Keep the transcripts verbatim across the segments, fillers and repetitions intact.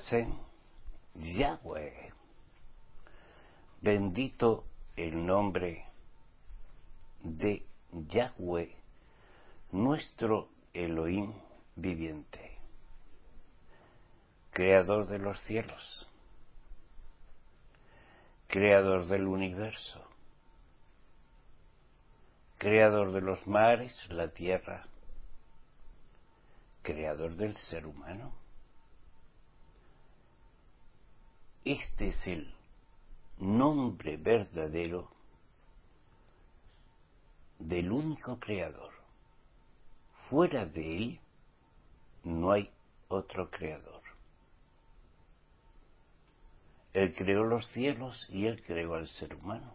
Hashem, Yahweh. Bendito el nombre de Yahweh, nuestro Elohim viviente, creador de los cielos, creador del universo, creador de los mares, la tierra, creador del ser humano. Este es el nombre verdadero del único creador. Fuera de él no hay otro creador. Él creó los cielos y él creó al ser humano,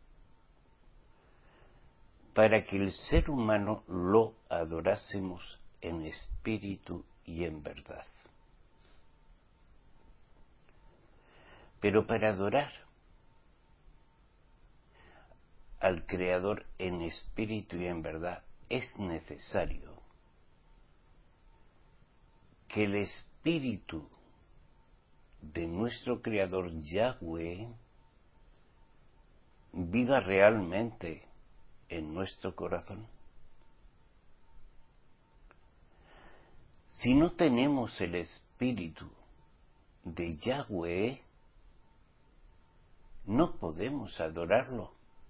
para que el ser humano lo adorásemos en espíritu y en verdad. Pero para adorar al Creador en espíritu y en verdad es necesario que el espíritu de nuestro Creador Yahweh viva realmente en nuestro corazón. Si no tenemos el espíritu de Yahweh, no podemos adorarlo.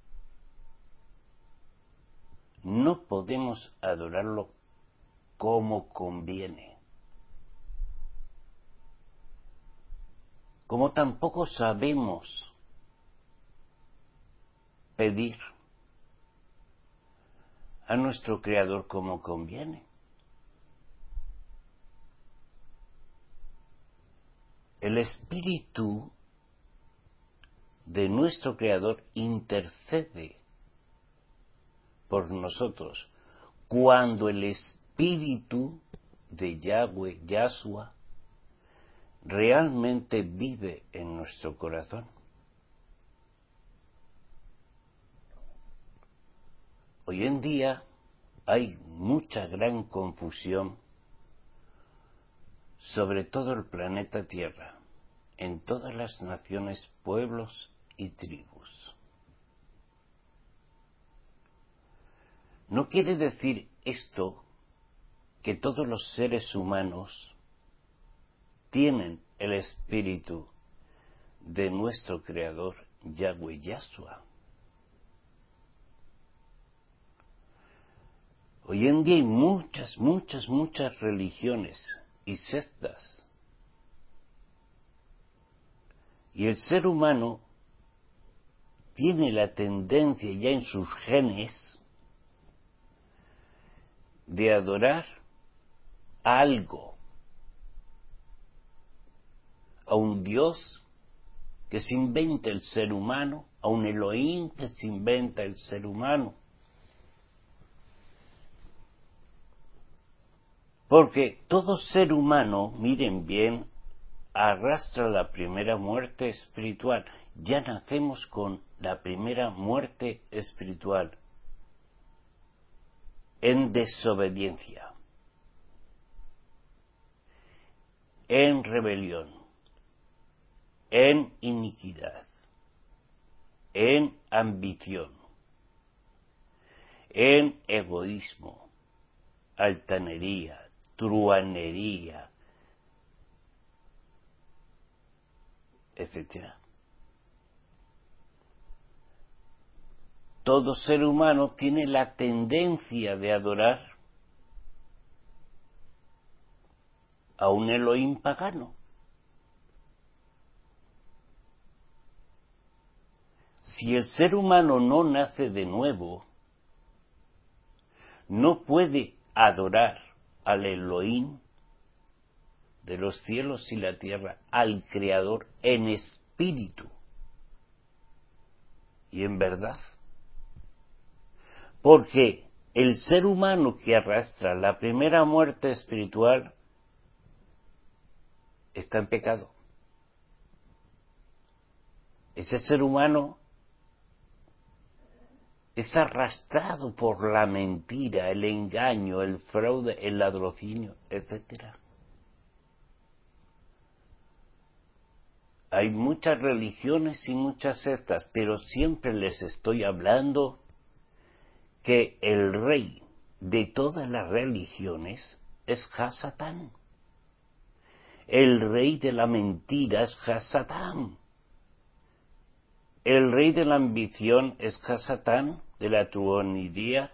No podemos adorarlo como conviene. Como tampoco sabemos pedir a nuestro Creador como conviene. El Espíritu de nuestro Creador intercede por nosotros cuando el Espíritu de Yahweh, Yahshua, realmente vive en nuestro corazón. Hoy en día hay mucha gran confusión sobre todo el planeta Tierra, en todas las naciones, pueblos y tribus. No quiere decir esto que todos los seres humanos tienen el espíritu de nuestro Creador Yahweh Yahshua. Hoy en día hay muchas, muchas, muchas religiones y sectas. Y el ser humano tiene la tendencia ya en sus genes de adorar a algo, a un Dios que se inventa el ser humano, a un Elohim que se inventa el ser humano. Porque todo ser humano, miren bien, arrastra la primera muerte espiritual. Ya nacemos con la primera muerte espiritual en desobediencia, en rebelión, en iniquidad, en ambición, en egoísmo, altanería, truanería, etcétera. Todo ser humano tiene la tendencia de adorar a un Elohim pagano. Si el ser humano no nace de nuevo, no puede adorar al Elohim de los cielos y la tierra, al Creador en espíritu y en verdad. Porque el ser humano que arrastra la primera muerte espiritual está en pecado. Ese ser humano es arrastrado por la mentira, el engaño, el fraude, el ladrocinio, etcétera. Hay muchas religiones y muchas sectas, pero siempre les estoy hablando que el rey de todas las religiones es Hasatán. El rey de la mentira es Hasatán. El rey de la ambición es Hasatán, de la truonería.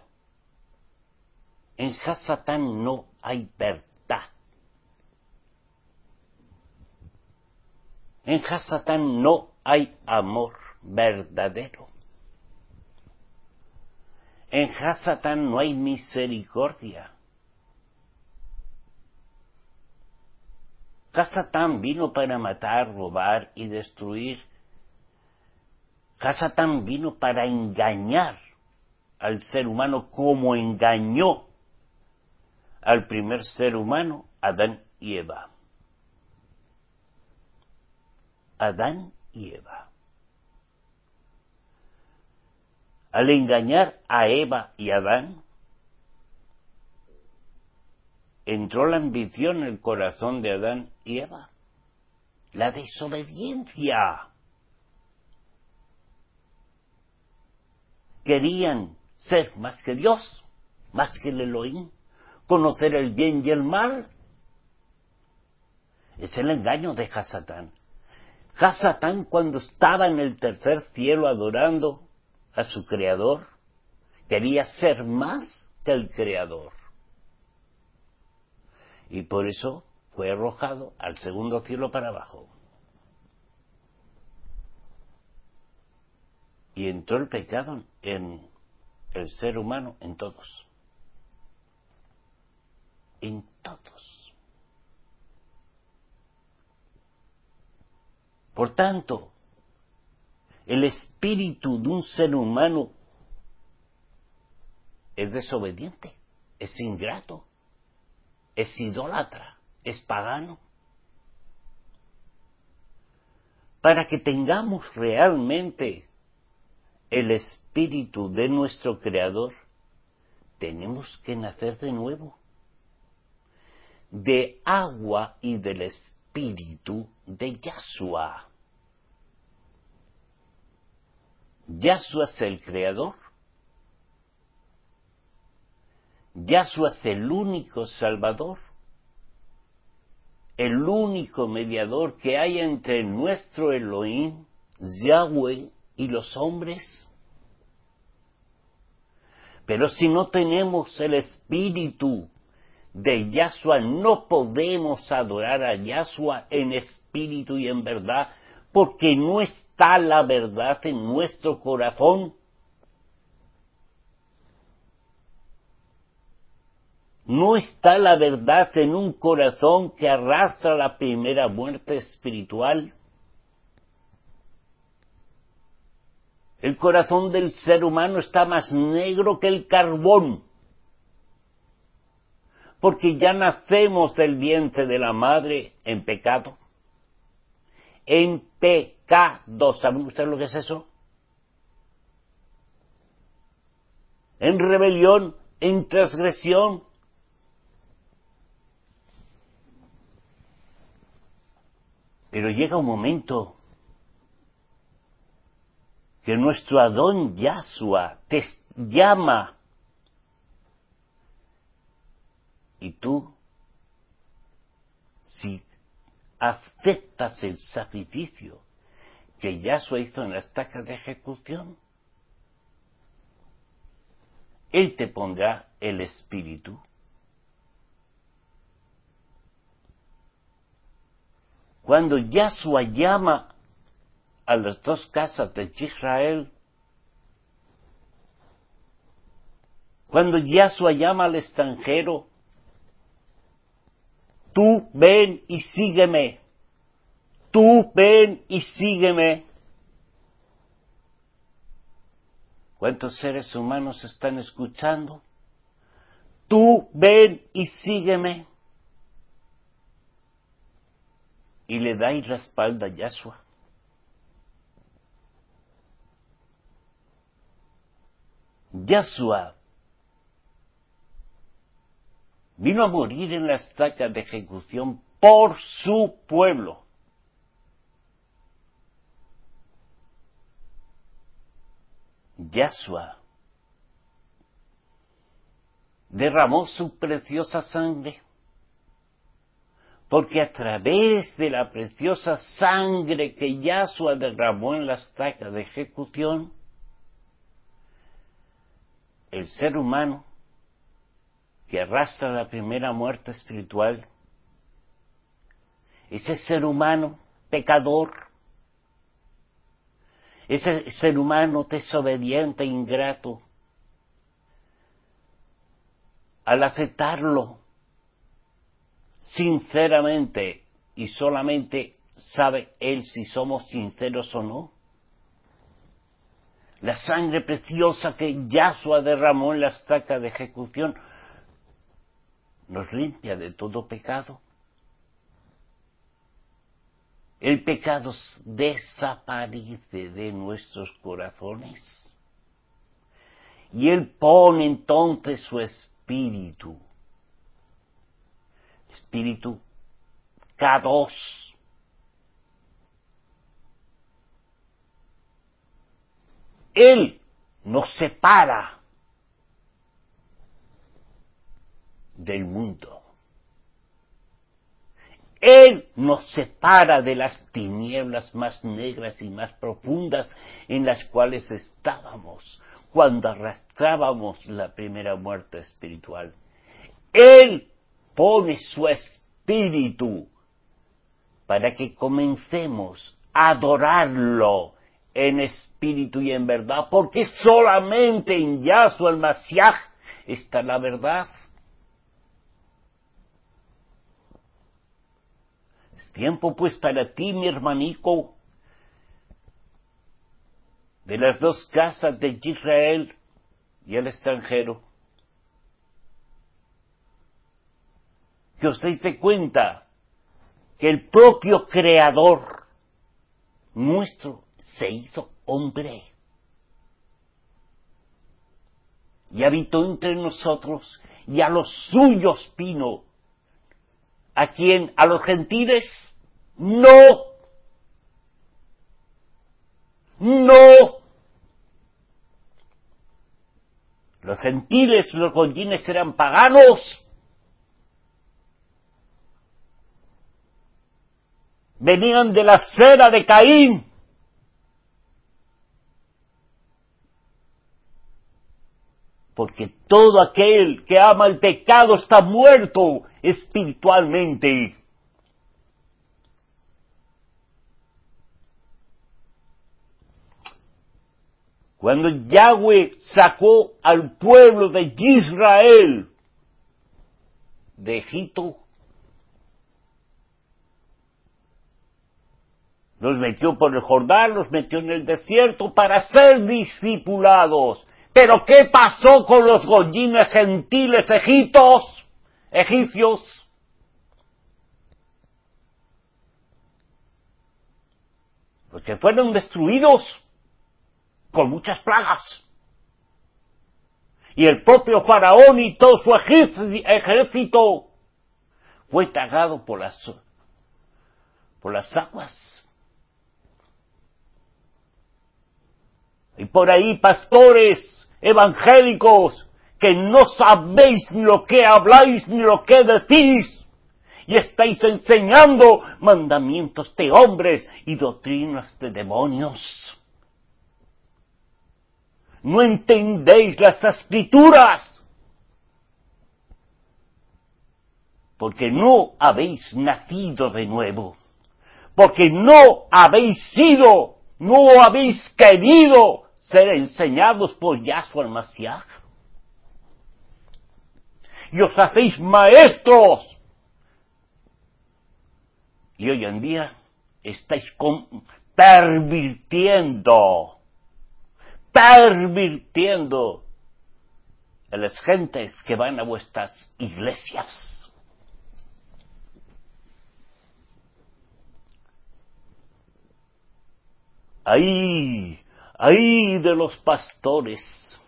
En Hasatán no hay verdad. En Hasatán no hay amor verdadero. En Hasatán no hay misericordia. Hasatán vino para matar, robar y destruir. Hasatán vino para engañar al ser humano como engañó al primer ser humano, Adán y Eva. Adán y Eva. Al engañar a Eva y Adán, entró la ambición en el corazón de Adán y Eva. La desobediencia. Querían ser más que Dios, más que el Elohim, conocer el bien y el mal. Es el engaño de Hasatán. Hasatán, cuando estaba en el tercer cielo adorando a su Creador, quería ser más que el Creador. Y por eso fue arrojado al segundo cielo para abajo. Y entró el pecado en el ser humano, en todos. En todos. Por tanto, el espíritu de un ser humano es desobediente, es ingrato, es idólatra, es pagano. Para que tengamos realmente el espíritu de nuestro Creador, tenemos que nacer de nuevo, de agua y del espíritu de Yahshua. Yahshua es el Creador. Yahshua es el único Salvador, el único mediador que hay entre nuestro Elohim, Yahweh, y los hombres. Pero si no tenemos el espíritu de Yahshua, no podemos adorar a Yahshua en espíritu y en verdad, porque no está la verdad en nuestro corazón. No está la verdad en un corazón que arrastra la primera muerte espiritual. El corazón del ser humano está más negro que el carbón, porque ya nacemos del vientre de la madre en pecado. En pecado. ¿Saben ustedes lo que es eso? En rebelión, en transgresión. Pero llega un momento que nuestro Adón Yahshua te llama y tú, si aceptas el sacrificio que Yahshua hizo en la estaca de ejecución, Él te pondrá el espíritu. Cuando Yahshua llama a las dos casas de Israel, cuando Yahshua llama al extranjero, tú ven y sígueme, tú ven y sígueme. ¿Cuántos seres humanos están escuchando? Tú ven y sígueme. Y le dais la espalda a Yahshua. Yahshua vino a morir en la estaca de ejecución por su pueblo. Yahshua derramó su preciosa sangre, porque a través de la preciosa sangre que Yahshua derramó en la estaca de ejecución, el ser humano que arrastra la primera muerte espiritual, ese ser humano pecador, ese ser humano desobediente e ingrato, al aceptarlo sinceramente, y solamente sabe él si somos sinceros o no, la sangre preciosa que Yahshua derramó en la estaca de ejecución nos limpia de todo pecado. El pecado desaparece de nuestros corazones y Él pone entonces su espíritu, espíritu Kadosh, Él nos separa del mundo. Él nos separa de las tinieblas más negras y más profundas en las cuales estábamos cuando arrastrábamos la primera muerte espiritual. Él pone su espíritu para que comencemos a adorarlo en espíritu y en verdad, porque solamente en Yahshua el Mashiach está la verdad. Es tiempo pues para ti, mi hermanico, de las dos casas de Israel y el extranjero, que os deis de cuenta que el propio Creador nuestro se hizo hombre y habitó entre nosotros, y a los suyos vino. ¿A quién? ¿A los gentiles? No. No. Los gentiles, los goyines eran paganos. Venían de la cera de Caín. Porque todo aquel que ama el pecado está muerto espiritualmente. Cuando Yahweh sacó al pueblo de Israel de Egipto, los metió por el Jordán, los metió en el desierto para ser discipulados. Pero ¿qué pasó con los goyines gentiles egiptos, egipcios? Pues que fueron destruidos con muchas plagas. Y el propio faraón y todo su ejército fue tragado por las, por las aguas. Y por ahí pastores evangélicos que no sabéis ni lo que habláis ni lo que decís, y estáis enseñando mandamientos de hombres y doctrinas de demonios. No entendéis las escrituras, porque no habéis nacido de nuevo, porque no habéis sido, no habéis querido ser enseñados por Yahshua el Mashiach. Y os hacéis maestros. Y hoy en día estáis con, pervirtiendo, pervirtiendo a las gentes que van a vuestras iglesias. ¡Ay! ¡Ay de los pastores!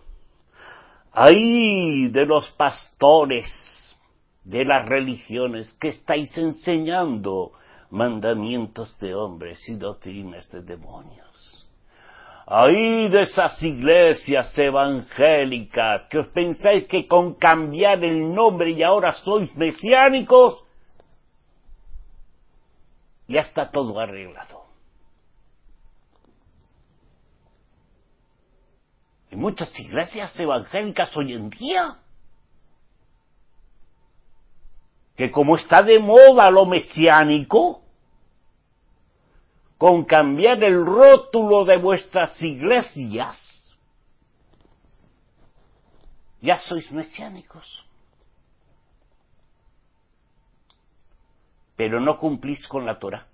¡Ay de los pastores de las religiones que estáis enseñando mandamientos de hombres y doctrinas de demonios! ¡Ay de esas iglesias evangélicas que os pensáis que con cambiar el nombre y ahora sois mesiánicos, ya está todo arreglado! Hay muchas iglesias evangélicas hoy en día que, como está de moda lo mesiánico, con cambiar el rótulo de vuestras iglesias, ya sois mesiánicos. Pero no cumplís con la Torá.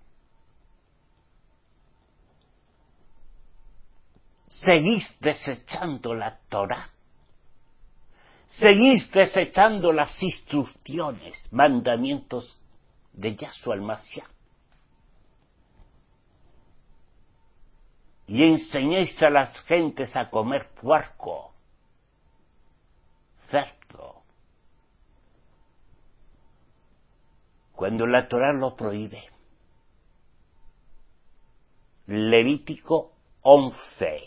Seguís desechando la Torá. Seguís desechando las instrucciones, mandamientos de Yahshua el Mashiach. Y enseñáis a las gentes a comer puerco, cerdo, cuando la Torá lo prohíbe. Levítico once.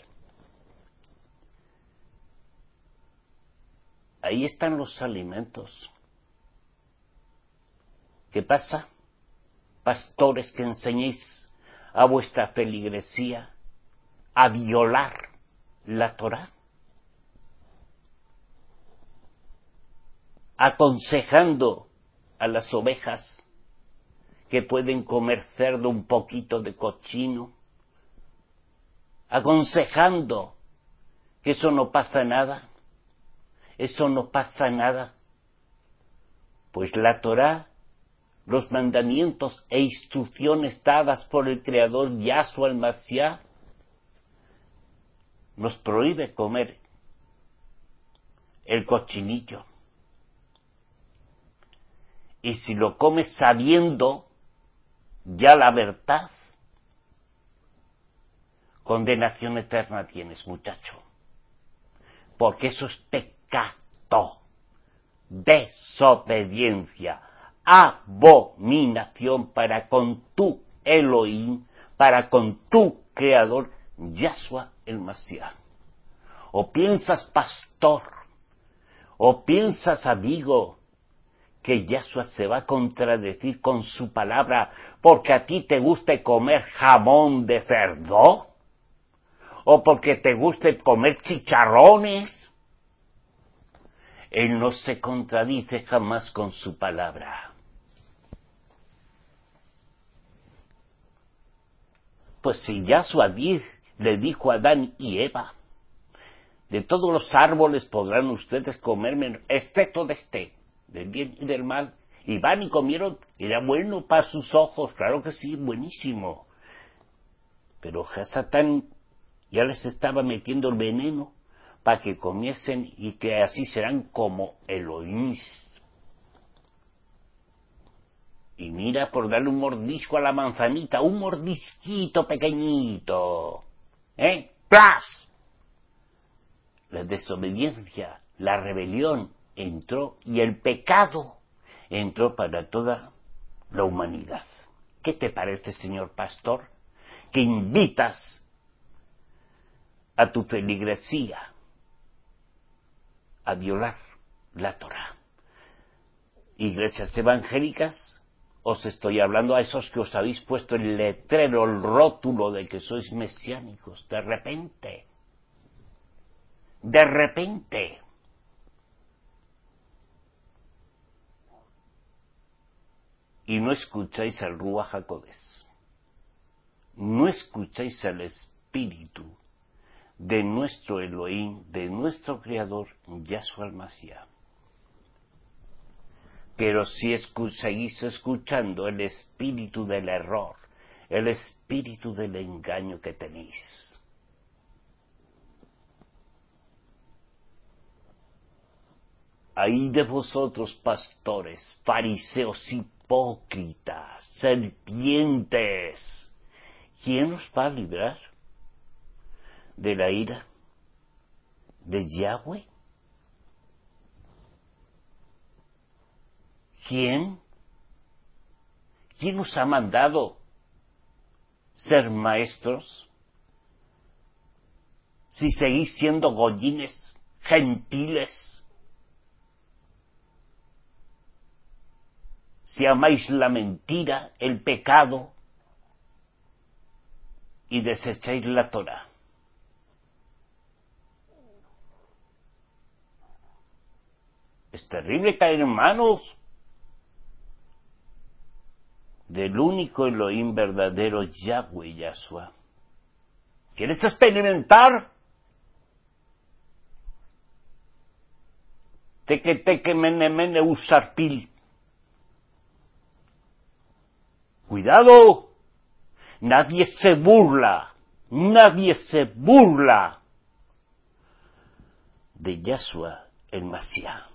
Ahí están los alimentos. ¿Qué pasa? Pastores que enseñéis a vuestra feligresía a violar la Torá, aconsejando a las ovejas que pueden comer cerdo, un poquito de cochino, aconsejando que eso no pasa nada, eso no pasa nada, pues la Torá, los mandamientos e instrucciones dadas por el Creador Yahshua el Mashiach, nos prohíbe comer el cochinillo. Y si lo comes sabiendo ya la verdad, condenación eterna tienes, muchacho. Porque eso es pecado, desobediencia, abominación para con tu Elohim, para con tu Creador, Yahshua el Mashiach. O piensas, pastor, o piensas, amigo, que Yahshua se va a contradecir con su palabra porque a ti te guste comer jamón de cerdo, o porque te guste comer chicharrones. Él no se contradice jamás con su palabra. Pues si Yahshua le dijo a Adán y Eva, de todos los árboles podrán ustedes comer, excepto de este, del bien y del mal, y van y comieron, era bueno para sus ojos, claro que sí, buenísimo. Pero Satán ya les estaba metiendo el veneno para que comiesen y que así serán como Elohim. Y mira, por darle un mordisco a la manzanita, un mordisquito pequeñito, ¿eh? ¡Plas! La desobediencia, la rebelión entró y el pecado entró para toda la humanidad. ¿Qué te parece, señor pastor, que invitas a tu feligresía a violar la Torá? Iglesias evangélicas, os estoy hablando a esos que os habéis puesto el letrero, el rótulo de que sois mesiánicos, de repente, de repente. Y no escucháis al Ruach HaKodesh, no escucháis al Espíritu de nuestro Elohim, de nuestro Creador, Yahshua el Mashiach. Pero si seguís escuchando el espíritu del error, el espíritu del engaño que tenéis. Ay de vosotros, pastores, fariseos, hipócritas, serpientes, ¿quién os va a librar de la ira de Yahweh? ¿Quién? ¿Quién os ha mandado ser maestros? si seguís siendo gollines, gentiles, si amáis la mentira, el pecado y desecháis la Torá. Es terrible caer en manos del único Elohim verdadero, Yahweh Yahshua. ¿Quieres experimentar? Teque teque mene mene usarpil. Cuidado, nadie se burla, nadie se burla de Yahshua el Mashiach.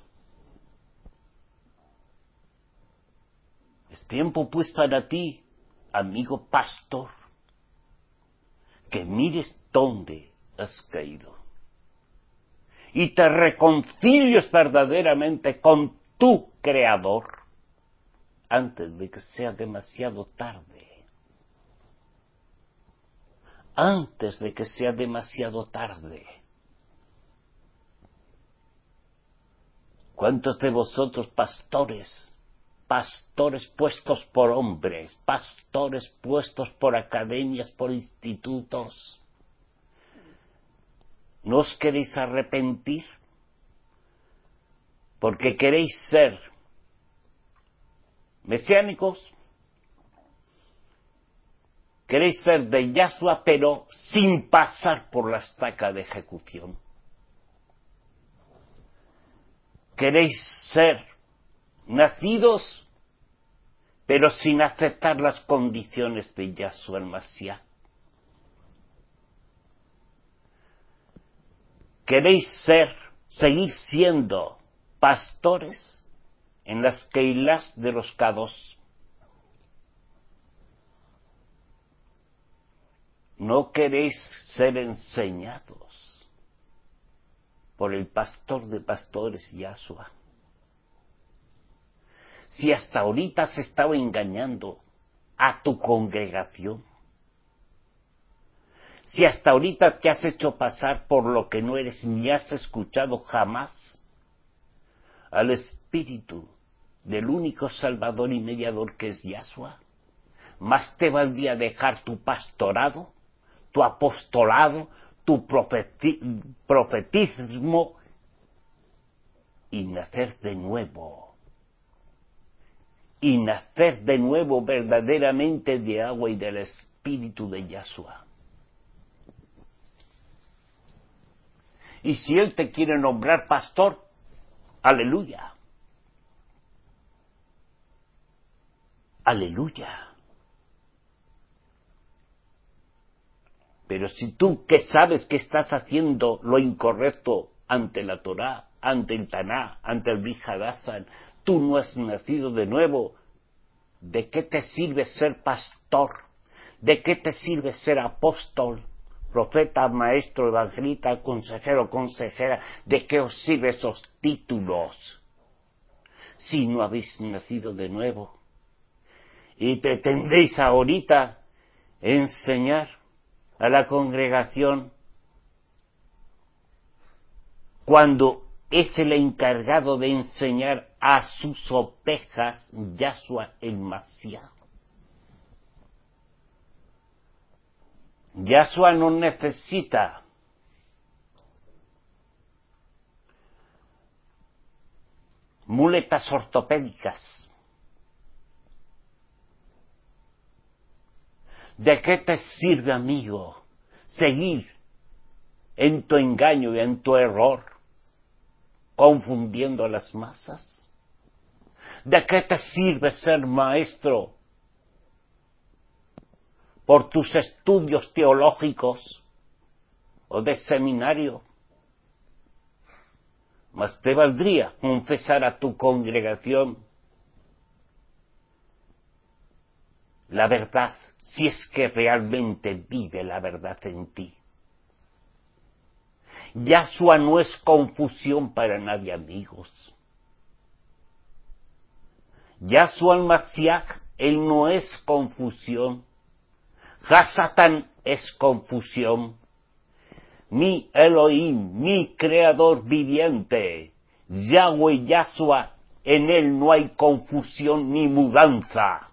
Es tiempo pues para ti, amigo pastor, que mires dónde has caído y te reconcilies verdaderamente con tu Creador antes de que sea demasiado tarde. Antes de que sea demasiado tarde. ¿Cuántos de vosotros, pastores, pastores puestos por hombres, pastores puestos por academias, por institutos, no os queréis arrepentir? Porque queréis ser mesiánicos, queréis ser de Yahshua, pero sin pasar por la estaca de ejecución. Queréis ser nacidos, pero sin aceptar las condiciones de Yahshua el Mashiach. Queréis ser, seguir siendo pastores en las keilas de los Kados. No queréis ser enseñados por el pastor de pastores, Yahshua. Si hasta ahorita has estado engañando a tu congregación, si hasta ahorita te has hecho pasar por lo que no eres ni has escuchado jamás al Espíritu del único Salvador y Mediador que es Yahshua, más te valdría dejar tu pastorado, tu apostolado, tu profeti profetismo y nacer de nuevo. Y nacer de nuevo verdaderamente de agua y del Espíritu de Yahshua. Y si Él te quiere nombrar pastor, aleluya. Aleluya. Pero si tú que sabes que estás haciendo lo incorrecto ante la Torá, ante el Taná, ante el Brit Hadashah, tú no has nacido de nuevo, ¿de qué te sirve ser pastor? ¿De qué te sirve ser apóstol, profeta, maestro, evangelista, consejero, consejera? ¿De qué os sirven esos títulos si no habéis nacido de nuevo? Y pretendéis ahorita enseñar a la congregación cuando es el encargado de enseñar a sus ovejas Yahshua el Mashiach. Yahshua no necesita muletas ortopédicas. ¿De qué te sirve, amigo, seguir en tu engaño y en tu error, confundiendo a las masas? ¿De qué te sirve ser maestro por tus estudios teológicos o de seminario? Más te valdría confesar a tu congregación la verdad, si es que realmente vive la verdad en ti. Yahshua no es confusión para nadie, amigos. Yahshua el Mashiach, él no es confusión. Hasatán es confusión. mi Elohim, mi creador viviente, Yahweh Yahshua, en él no hay confusión ni mudanza.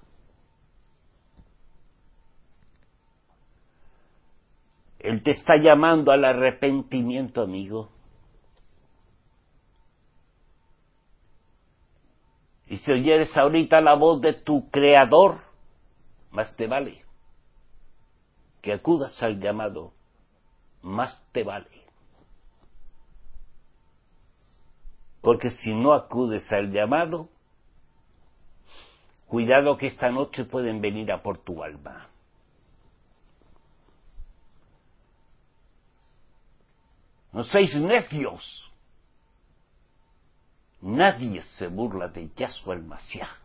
Él te está llamando al arrepentimiento, amigo. Y si oyeres ahorita la voz de tu Creador, más te vale que acudas al llamado, más te vale. Porque si no acudes al llamado, cuidado que esta noche pueden venir a por tu alma. No seáis necios. Nadie se burla de Yahshua el Mashiach.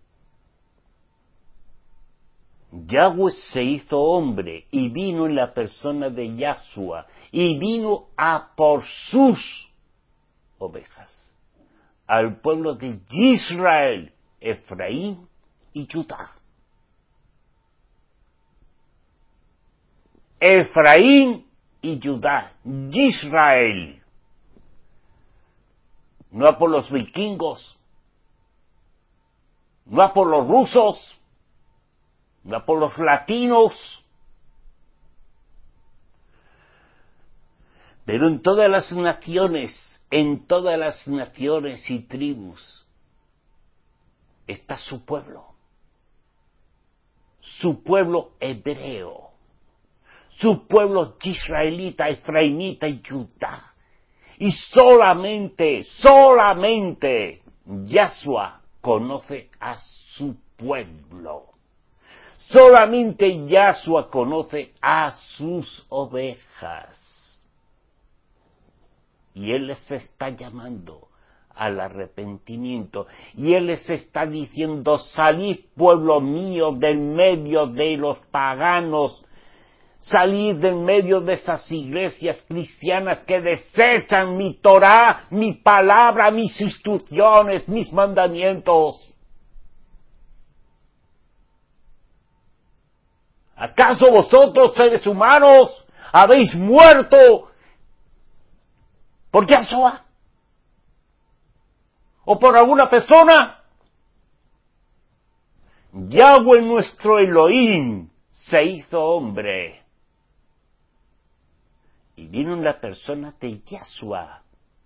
Yahweh se hizo hombre y vino en la persona de Yahshua y vino a por sus ovejas, al pueblo de Israel, Efraín y Judá. Efraín y Judá, Israel. No a por los vikingos, no a por los rusos, no a por los latinos, pero en todas las naciones, en todas las naciones y tribus, está su pueblo, su pueblo hebreo, su pueblo israelita, efraínita y Judá. Y solamente, solamente Yahshua conoce a su pueblo. Solamente Yahshua conoce a sus ovejas. Y Él les está llamando al arrepentimiento. Y Él les está diciendo, salid pueblo mío del medio de los paganos. Salid del medio de esas iglesias cristianas que desechan mi Torá, mi palabra, mis instrucciones, mis mandamientos. ¿Acaso vosotros, seres humanos, habéis muerto por Yahshua? ¿O por alguna persona? Yahweh nuestro Elohim se hizo hombre. Y vino en la persona de Yahshua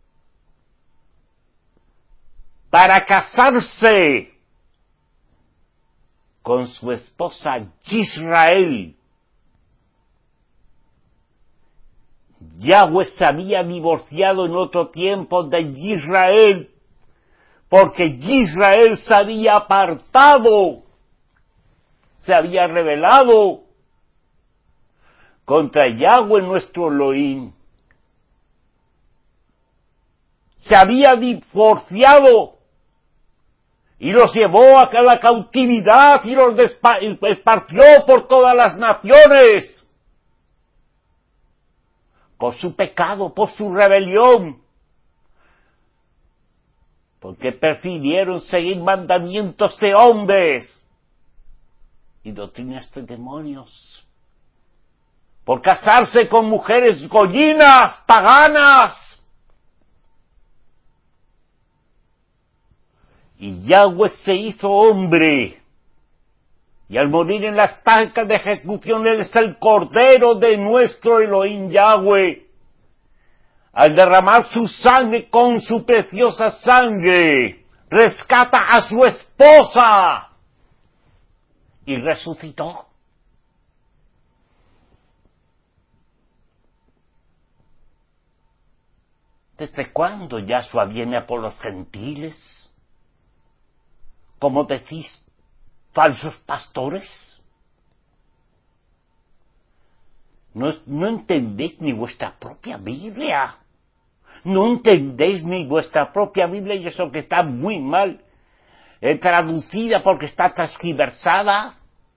para casarse con su esposa Israel. Yahweh se había divorciado en otro tiempo de Israel, porque Israel se había apartado, se había rebelado contra Yahweh nuestro Elohim. Se había divorciado y los llevó a la cautividad y los esparció por todas las naciones. Por su pecado, por su rebelión. Porque prefirieron seguir mandamientos de hombres y doctrinas de demonios. Por casarse con mujeres gollinas, paganas. Y Yahweh se hizo hombre. Y al morir en la estaca de ejecución, Él es el Cordero de nuestro Elohim Yahweh. Al derramar su sangre con su preciosa sangre, rescata a su esposa. Y resucitó. ¿Desde cuándo Yahshua viene a por los gentiles? ¿Cómo decís, falsos pastores? No, no entendéis ni vuestra propia Biblia. No entendéis ni vuestra propia Biblia, y eso que está muy mal eh, traducida porque está transgiversada.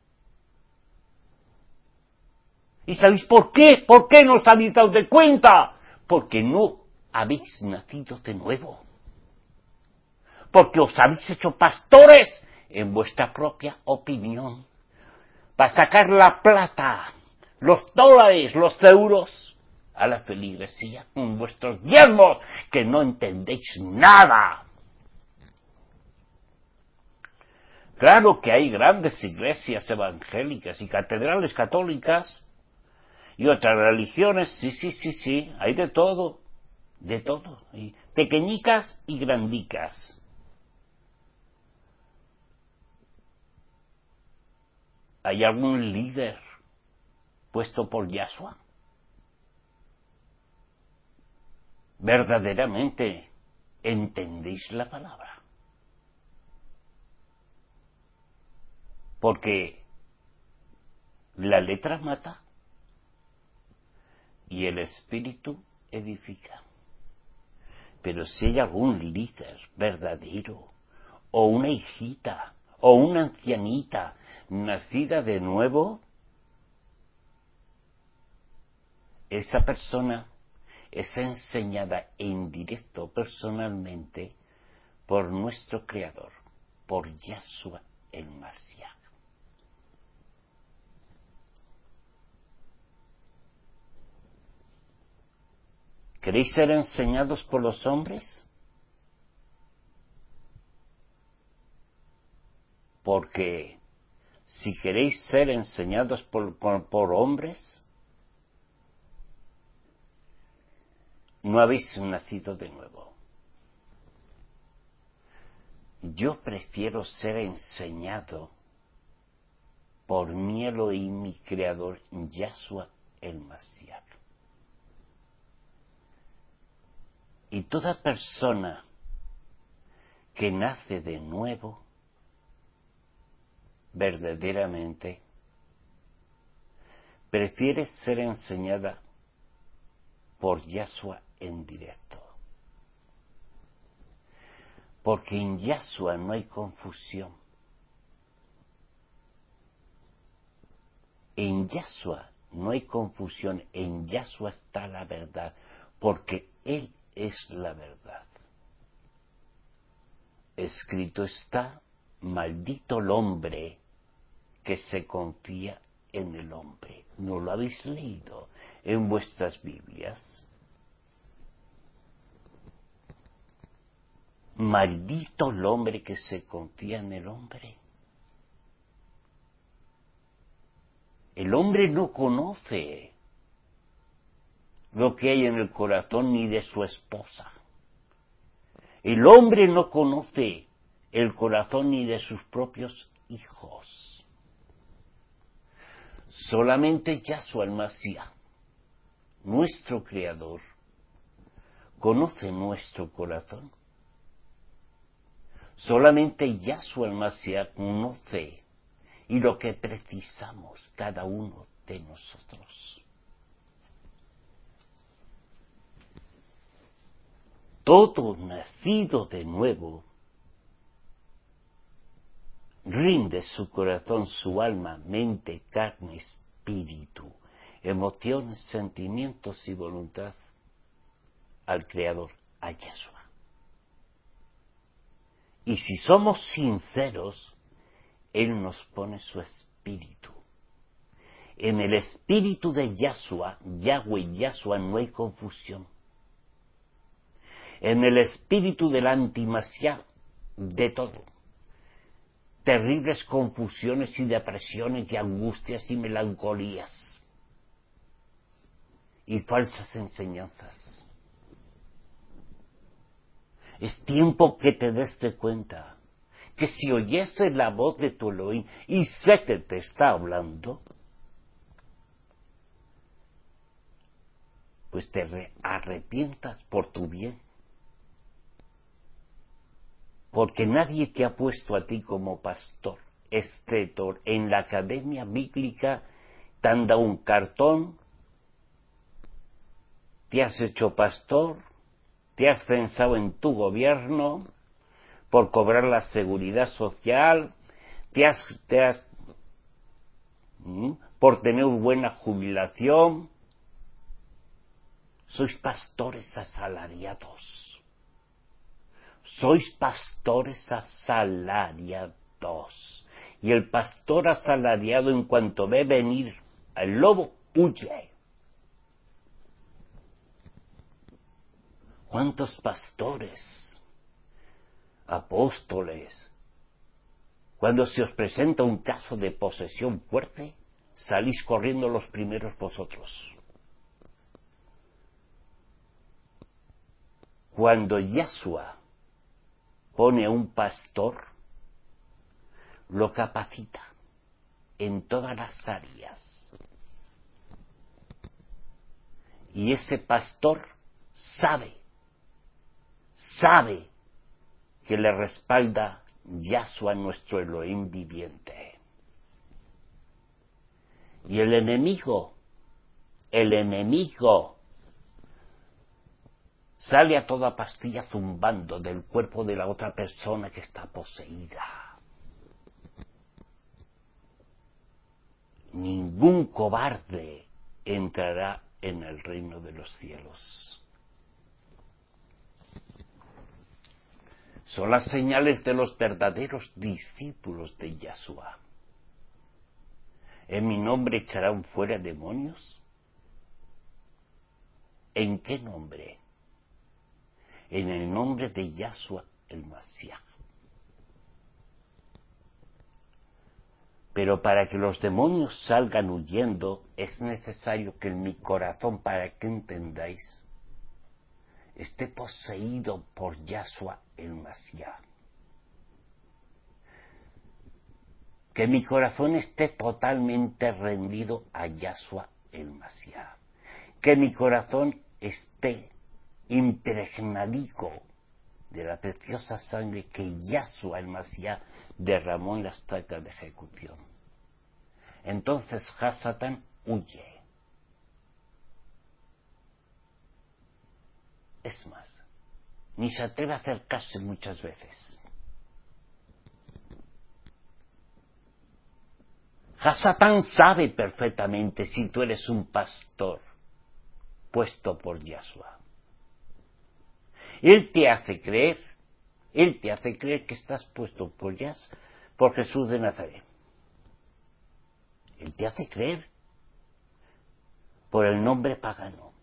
¿Y sabéis por qué? ¿Por qué no os habéis dado de cuenta? Porque no habéis nacido de nuevo. Porque os habéis hecho pastores en vuestra propia opinión. Para sacar la plata, los dólares, los euros, a la feligresía con vuestros diezmos, que no entendéis nada. Claro que hay grandes iglesias evangélicas y catedrales católicas y otras religiones, sí, sí, sí, sí, hay de todo, de todo, y pequeñicas y grandicas. ¿Hay algún líder puesto por Yahshua? ¿Verdaderamente entendéis la palabra? Porque la letra mata y el espíritu edifica. Pero si hay algún líder verdadero, o una hijita, o una ancianita nacida de nuevo, esa persona es enseñada en directo personalmente por nuestro Creador, por Yahshua el Mashiach. ¿Queréis ser enseñados por los hombres? Porque si queréis ser enseñados por, por, por hombres, no habéis nacido de nuevo. Yo prefiero ser enseñado por mi Elohim, mi Creador, Yahshua el Mashiach. Y toda persona que nace de nuevo, verdaderamente, prefiere ser enseñada por Yahshua en directo. Porque en Yahshua no hay confusión. En Yahshua no hay confusión, en Yahshua está la verdad, porque Él es la verdad. Escrito está, maldito el hombre que se confía en el hombre. ¿No lo habéis leído en vuestras Biblias? Maldito el hombre que se confía en el hombre. El hombre no conoce lo que hay en el corazón ni de su esposa. El hombre no conoce el corazón ni de sus propios hijos. Solamente Yahshua el Mashiach, nuestro Creador, conoce nuestro corazón. Solamente Yahshua el Mashiach conoce y lo que precisamos cada uno de nosotros. Todo nacido de nuevo rinde su corazón, su alma, mente, carne, espíritu, emociones, sentimientos y voluntad al Creador, a Yahshua. Y si somos sinceros, Él nos pone su espíritu. En el espíritu de Yahshua, Yahweh y Yahshua, no hay confusión. En el espíritu del antimasiá, de todo. Terribles confusiones y depresiones y angustias y melancolías. Y falsas enseñanzas. Es tiempo que te des de cuenta que si oyese la voz de tu Elohim y sé que te está hablando, pues te arrepientas por tu bien. Porque nadie te ha puesto a ti como pastor, excepto en la academia bíblica te han dado un cartón, te has hecho pastor, te has censado en tu gobierno por cobrar la seguridad social, te has, te has ¿m? por tener buena jubilación. Sois pastores asalariados. Sois pastores asalariados. Y el pastor asalariado, en cuanto ve venir al lobo, huye. ¿Cuántos pastores, apóstoles, cuando se os presenta un caso de posesión fuerte, salís corriendo los primeros vosotros? Cuando Yahshua pone a un pastor, lo capacita en todas las áreas. Y ese pastor sabe, sabe que le respalda Yahshua, nuestro Elohim viviente. Y el enemigo, el enemigo, sale a toda pastilla zumbando del cuerpo de la otra persona que está poseída. Ningún cobarde entrará en el reino de los cielos. Son las señales de los verdaderos discípulos de Yahshua. ¿En mi nombre echarán fuera demonios? ¿En qué nombre? En el nombre de Yahshua el Mashiach. Pero para que los demonios salgan huyendo, es necesario que en mi corazón, para que entendáis, esté poseído por Yahshua el Mashiach. Que mi corazón esté totalmente rendido a Yahshua el Mashiach. Que mi corazón esté impregnadico de la preciosa sangre que Yahshua el Mashiach derramó en la estaca de ejecución. Entonces Hasatán huye. Es más, ni se atreve a acercarse muchas veces. Hasatán sabe perfectamente si tú eres un pastor puesto por Yahshua. Él te hace creer, Él te hace creer que estás puesto por Yahshua, por Jesús de Nazaret. Él te hace creer por el nombre pagano.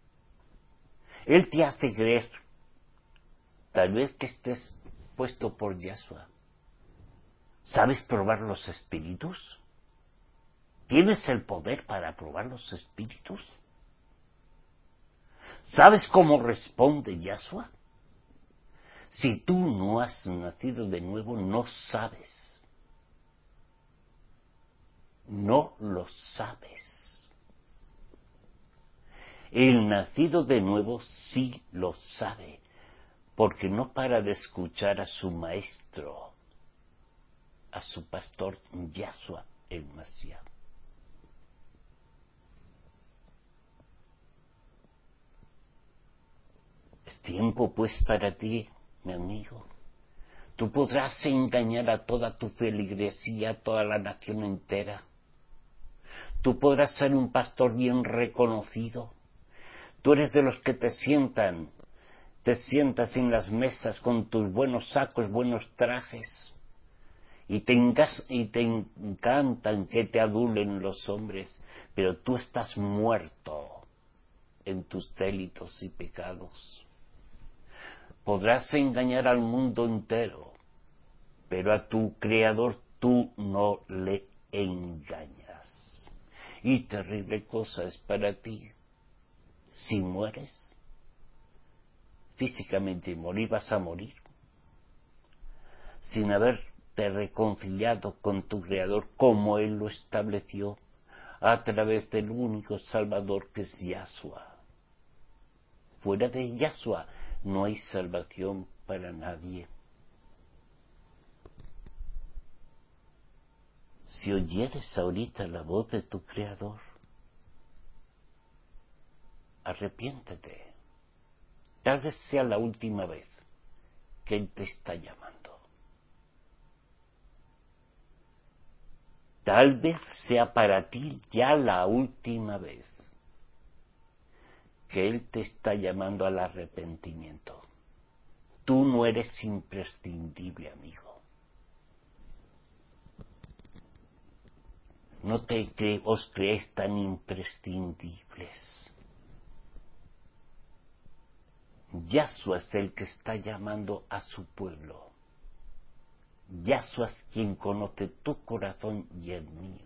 Él te hace creer, tal vez que estés puesto por Yahshua. ¿Sabes probar los espíritus? ¿Tienes el poder para probar los espíritus? ¿Sabes cómo responde Yahshua? Si tú no has nacido de nuevo, no sabes. No lo sabes. El nacido de nuevo sí lo sabe, porque no para de escuchar a su maestro, a su pastor Yahshua el Mashiach. Es tiempo pues para ti, mi amigo. Tú podrás engañar a toda tu feligresía, a toda la nación entera. Tú podrás ser un pastor bien reconocido. Tú eres de los que te sientan, te sientas en las mesas con tus buenos sacos, buenos trajes, y te, engas, y te encantan que te adulen los hombres, pero tú estás muerto en tus delitos y pecados. Podrás engañar al mundo entero, pero a tu Creador tú no le engañas. Y terrible cosa es para ti. Si mueres, físicamente morir, vas a morir, sin haberte reconciliado con tu Creador como Él lo estableció a través del único Salvador que es Yahshua. Fuera de Yahshua no hay salvación para nadie. Si oyeres ahorita la voz de tu Creador, arrepiéntete. Tal vez sea la última vez que Él te está llamando. Tal vez sea para ti ya la última vez que Él te está llamando al arrepentimiento. Tú no eres imprescindible, amigo. No te cre- os creéis tan imprescindibles. Yahshua es el que está llamando a su pueblo. Yahshua es quien conoce tu corazón y el mío.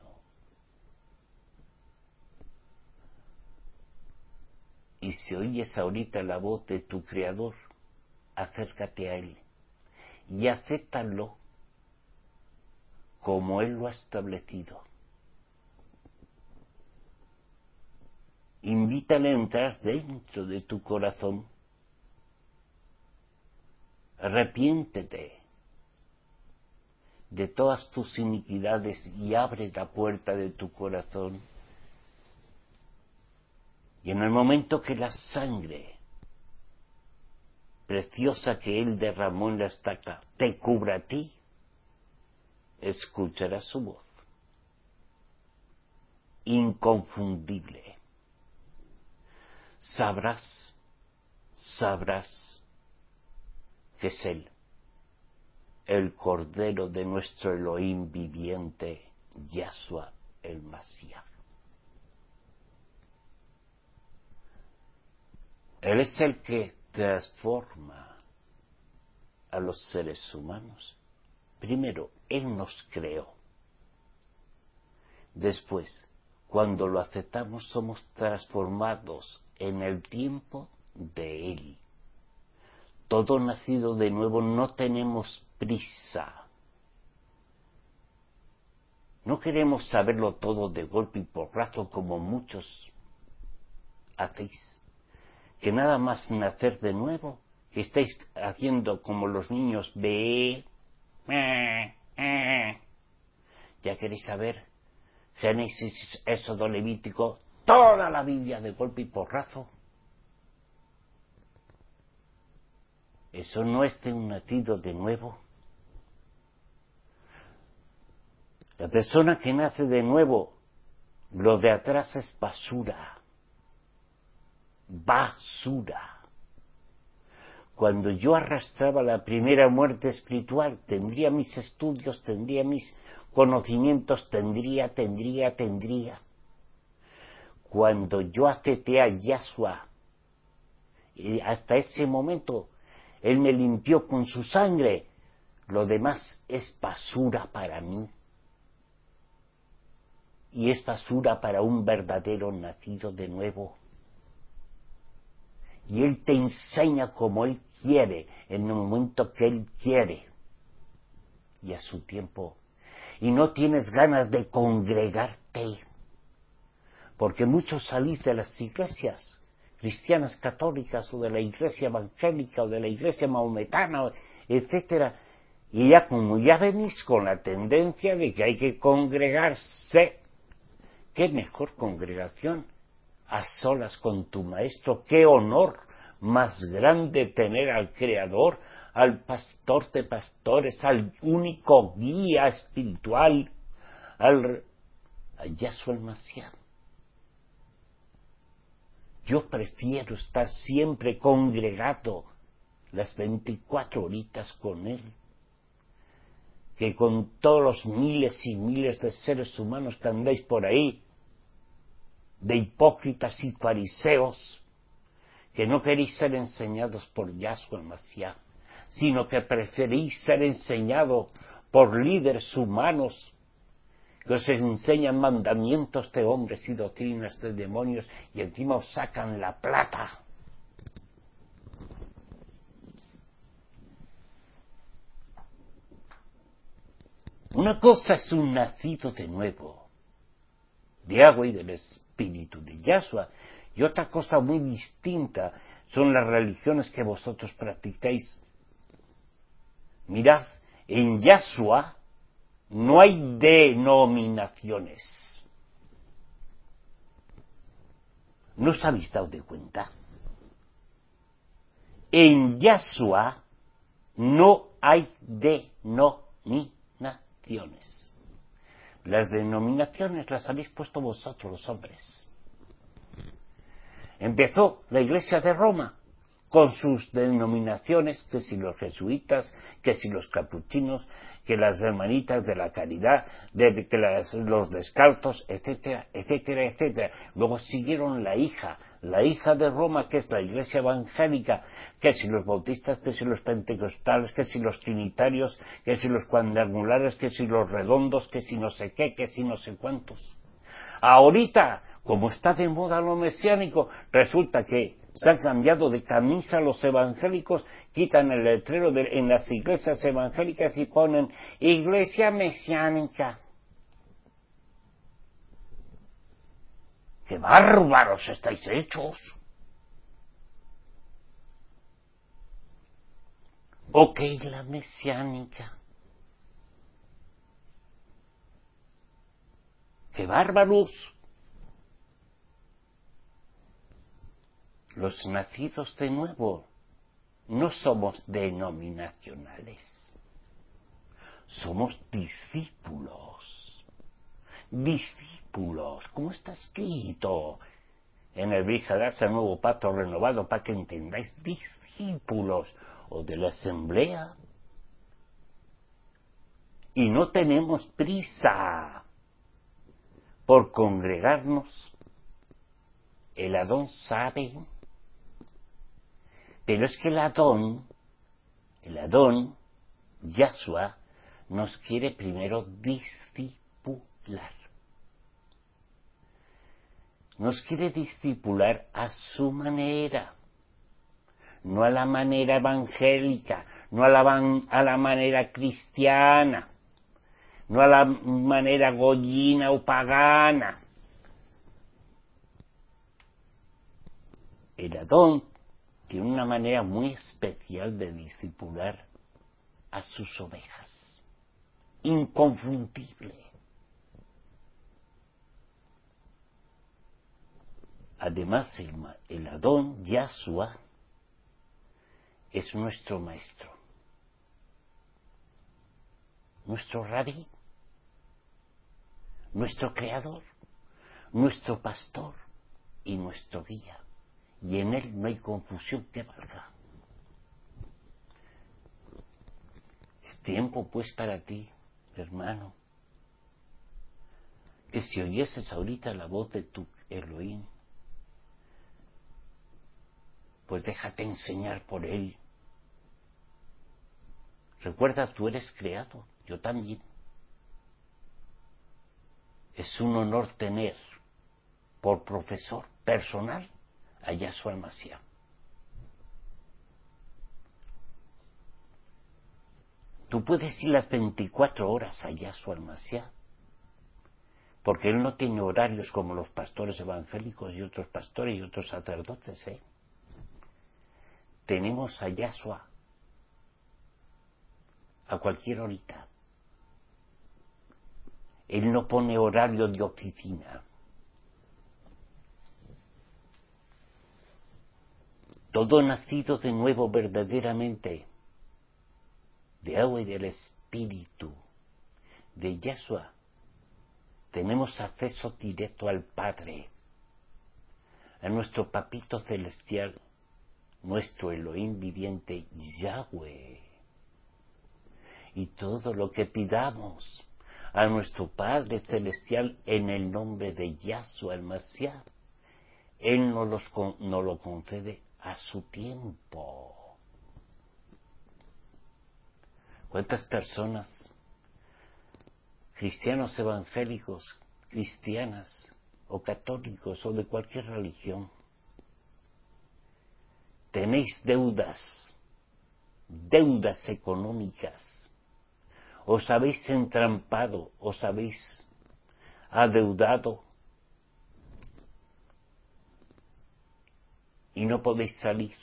Y si oyes ahorita la voz de tu Creador, acércate a Él y acéptalo como Él lo ha establecido. Invítale a entrar dentro de tu corazón. Arrepiéntete de todas tus iniquidades y abre la puerta de tu corazón. Y en el momento que la sangre preciosa que Él derramó en la estaca te cubra a ti, escucharás su voz, inconfundible. Sabrás, sabrás que es Él, el Cordero de nuestro Elohim viviente, Yahshua el Mashiach. Él es el que transforma a los seres humanos. Primero, Él nos creó. Después, cuando lo aceptamos, somos transformados en el tiempo de Él. Todo nacido de nuevo, no tenemos prisa. No queremos saberlo todo de golpe y porrazo como muchos hacéis. Que nada más nacer de nuevo, que estáis haciendo como los niños, ve, eh, eh. Ya queréis saber Génesis, Éxodo, Levítico, toda la Biblia de golpe y porrazo. Eso no es de un nacido de nuevo. La persona que nace de nuevo, lo de atrás es basura. Basura. Cuando yo arrastraba la primera muerte espiritual, tendría mis estudios, tendría mis conocimientos, tendría, tendría, tendría. Cuando yo acepté a Yahshua, y hasta ese momento, Él me limpió con su sangre, lo demás es basura para mí. Y es basura para un verdadero nacido de nuevo. Y Él te enseña como Él quiere, en el momento que Él quiere, y a su tiempo. Y no tienes ganas de congregarte, porque muchos salís de las iglesias cristianas católicas, o de la iglesia evangélica, o de la iglesia maometana, etcétera, y ya como ya venís con la tendencia de que hay que congregarse, ¿qué mejor congregación? A solas con tu maestro. Qué honor más grande tener al Creador, al pastor de pastores, al único guía espiritual, al a Yahshua el Mashiach. Yo prefiero estar siempre congregado las veinticuatro horitas con Él, que con todos los miles y miles de seres humanos que andáis por ahí, de hipócritas y fariseos, que no queréis ser enseñados por Yahshua el Mashiach, sino que preferís ser enseñados por líderes humanos, que os enseñan mandamientos de hombres y doctrinas de demonios, y encima os sacan la plata. Una cosa es un nacido de nuevo, de agua y del espíritu de Yahshua, y otra cosa muy distinta son las religiones que vosotros practicáis. Mirad, en Yahshua no hay denominaciones. ¿No os habéis dado de cuenta? En Yahshua no hay denominaciones. Las denominaciones las habéis puesto vosotros los hombres. Empezó la Iglesia de Roma con sus denominaciones, que si los jesuitas, que si los capuchinos, que las hermanitas de la caridad, que las, los descalzos, etcétera, etcétera, etcétera. Luego siguieron la hija La hija de Roma, que es la iglesia evangélica, que si los bautistas, que si los pentecostales, que si los trinitarios, que si los cuadrangulares, que si los redondos, que si no sé qué, que si no sé cuántos. Ahorita, como está de moda lo mesiánico, resulta que se han cambiado de camisa los evangélicos, quitan el letrero de, en las iglesias evangélicas y ponen iglesia mesiánica. ¡Qué bárbaros estáis hechos! ¿O qué es la mesiánica? ¡Qué bárbaros! Los nacidos de nuevo no somos denominacionales, somos discípulos. Discípulos, como está escrito en el Brihadas, el nuevo pacto renovado, para que entendáis, discípulos o de la asamblea. Y no tenemos prisa por congregarnos. El Adón sabe, pero es que el Adón, el Adón, Yahshua, nos quiere primero discipular. Nos quiere discipular a su manera, no a la manera evangélica, no a la, a la manera cristiana, no a la manera goyina o pagana. El Adón tiene una manera muy especial de discipular a sus ovejas, inconfundible. Además, el, el Adón, Yahshua, es nuestro maestro, nuestro rabí, nuestro creador, nuestro pastor y nuestro guía. Y en él no hay confusión que valga. Es tiempo, pues, para ti, hermano, que si oyeses ahorita la voz de tu Elohim, pues déjate enseñar por él. Recuerda, tú eres creado, yo también. Es un honor tener por profesor personal a Yahshua el-Mashiach. Tú puedes ir las veinticuatro horas a Yahshua el-Mashiach, porque él no tiene horarios como los pastores evangélicos y otros pastores y otros sacerdotes, ¿eh? Tenemos a Yahshua a cualquier horita. Él no pone horario de oficina. Todo nacido de nuevo verdaderamente de agua y del Espíritu de Yahshua, tenemos acceso directo al Padre, a nuestro Papito Celestial, nuestro Elohim viviente, Yahweh. Y todo lo que pidamos a nuestro Padre Celestial en el nombre de Yahshua el-Mashiach, Él nos, los, nos lo concede a su tiempo. ¿Cuántas personas, cristianos evangélicos, cristianas o católicos o de cualquier religión, tenéis deudas, deudas económicas, os habéis entrampado, os habéis adeudado y no podéis salir?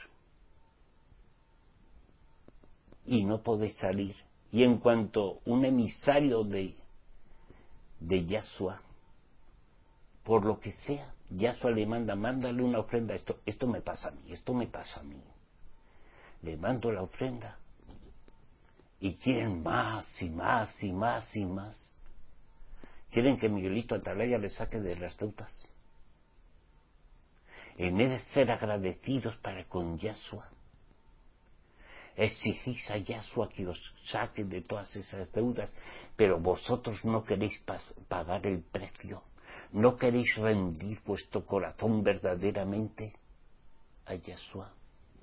Y no podéis salir. Y en cuanto un emisario de, de Yahshua, por lo que sea, Yahshua le manda, mándale una ofrenda, esto, esto me pasa a mí, esto me pasa a mí. Le mando la ofrenda y quieren más y más y más y más. Quieren que Miguelito Atalaya le saque de las deudas. En vez de ser agradecidos para con Yahshua, exigís a Yahshua que os saque de todas esas deudas, pero vosotros no queréis pas- pagar el precio, ¿No queréis rendir vuestro corazón verdaderamente a Yeshua?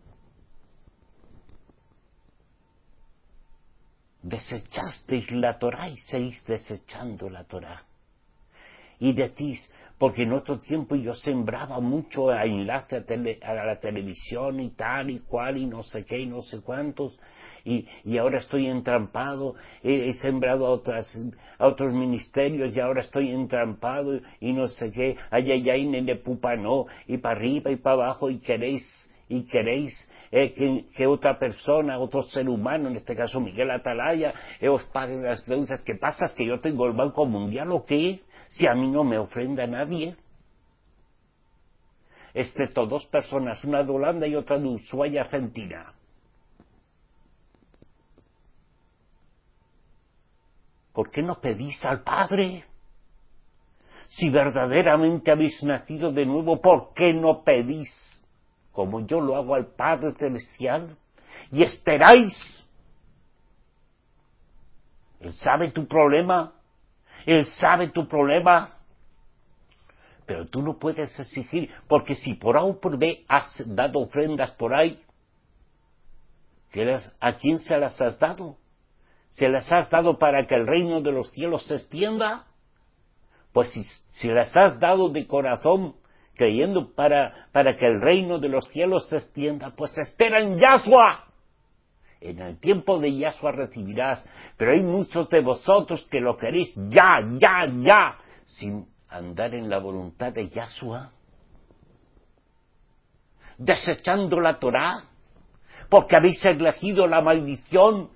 Desechasteis la Torá y seguís desechando la Torá. Y decís, porque en otro tiempo yo sembraba mucho a enlace a, tele, a la televisión y tal y cual y no sé qué y no sé cuántos, y, y ahora estoy entrampado, he, he sembrado a, otras, a otros ministerios y ahora estoy entrampado y, y no sé qué, ay, ay, ay, nene pupa no, y para arriba y para abajo y queréis, y queréis eh, que, que otra persona, otro ser humano, en este caso Miguel Atalaya, eh, os pague las deudas. ¿Qué pasa? ¿Es que yo tengo el Banco Mundial o qué? Si a mí no me ofrenda nadie, excepto dos personas, una de Holanda y otra de Ushuaia, Argentina. ¿Por qué no pedís al Padre? Si verdaderamente habéis nacido de nuevo, ¿por qué no pedís, como yo lo hago, al Padre Celestial? Y esperáis. Él sabe tu problema, Él sabe tu problema. Pero tú no puedes exigir, porque si por A o por B has dado ofrendas por ahí, ¿a quién se las has dado? ¿Se las has dado para que el reino de los cielos se extienda? Pues si, si las has dado de corazón, creyendo para, para que el reino de los cielos se extienda, pues espera en Yahshua. En el tiempo de Yahshua recibirás, pero hay muchos de vosotros que lo queréis ya, ya, ya, sin andar en la voluntad de Yahshua, desechando la Torá, porque habéis elegido la maldición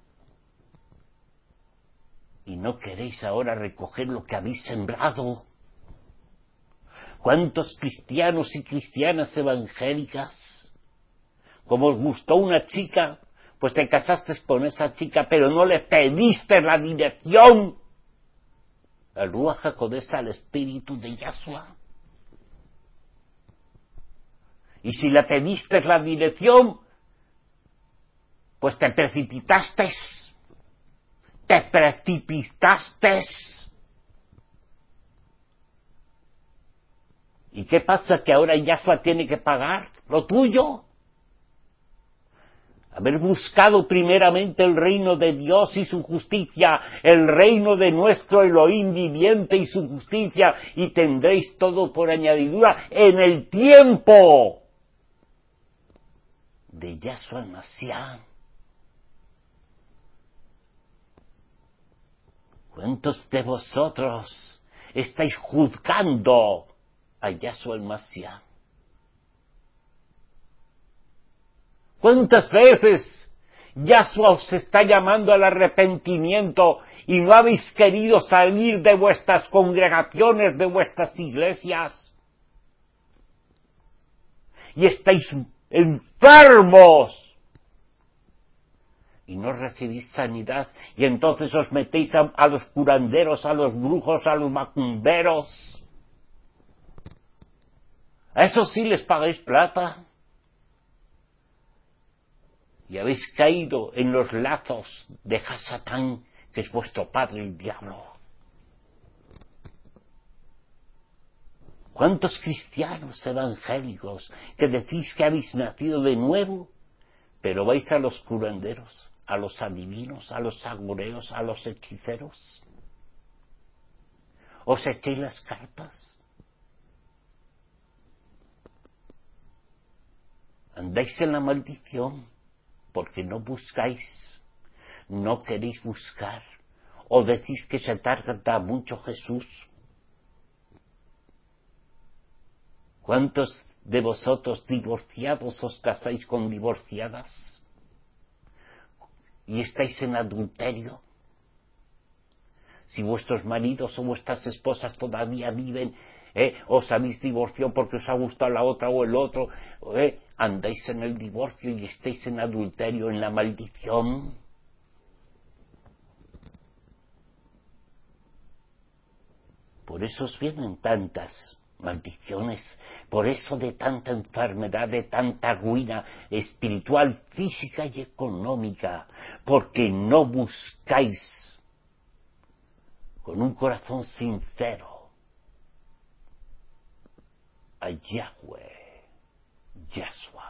y no queréis ahora recoger lo que habéis sembrado. ¿Cuántos cristianos y cristianas evangélicas, como os gustó una chica, pues te casaste con esa chica, pero no le pediste la dirección al Ruach HaKodesh, al Espíritu de Yahshua? Y si le pediste la dirección, pues te precipitaste, te precipitaste. ¿Y qué pasa? ¿Que ahora Yahshua tiene que pagar lo tuyo? Haber buscado primeramente el reino de Dios y su justicia, el reino de nuestro Elohim viviente y su justicia, y tendréis todo por añadidura en el tiempo de Yahshua el Mashiach. ¿Cuántos de vosotros estáis juzgando a Yahshua el Mashiach? ¿Cuántas veces Yahshua os está llamando al arrepentimiento y no habéis querido salir de vuestras congregaciones, de vuestras iglesias? Y estáis enfermos y no recibís sanidad, y entonces os metéis a, a los curanderos, a los brujos, a los macumberos. A esos sí les pagáis plata. Y habéis caído en los lazos de Hasatán, que es vuestro padre el diablo. ¿Cuántos cristianos evangélicos que decís que habéis nacido de nuevo, pero vais a los curanderos, a los adivinos, a los agoreos, a los hechiceros? ¿Os echéis las cartas? ¿Andáis en la maldición? Porque no buscáis, no queréis buscar, o decís que se tarda mucho Jesús. ¿Cuántos de vosotros divorciados os casáis con divorciadas? ¿Y estáis en adulterio? Si vuestros maridos o vuestras esposas todavía viven, eh, os habéis divorciado porque os ha gustado la otra o el otro, eh, andáis en el divorcio y estáis en adulterio, en la maldición. Por eso os vienen tantas maldiciones, por eso de tanta enfermedad, de tanta ruina espiritual, física y económica, porque no buscáis con un corazón sincero a Yahweh, Yahshua.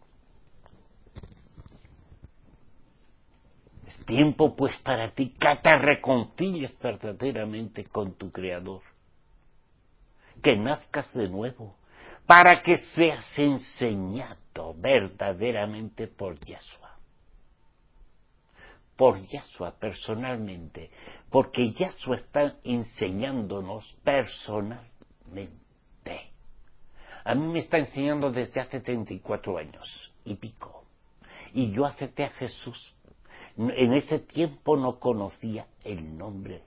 Es tiempo pues para ti que te reconcilies verdaderamente con tu Creador, que nazcas de nuevo, para que seas enseñado verdaderamente por Yahshua, por Yahshua personalmente, porque Yahshua está enseñándonos personalmente. A mí me está enseñando desde hace treinta y cuatro años y pico, y yo acepté a Jesús. En ese tiempo no conocía el nombre,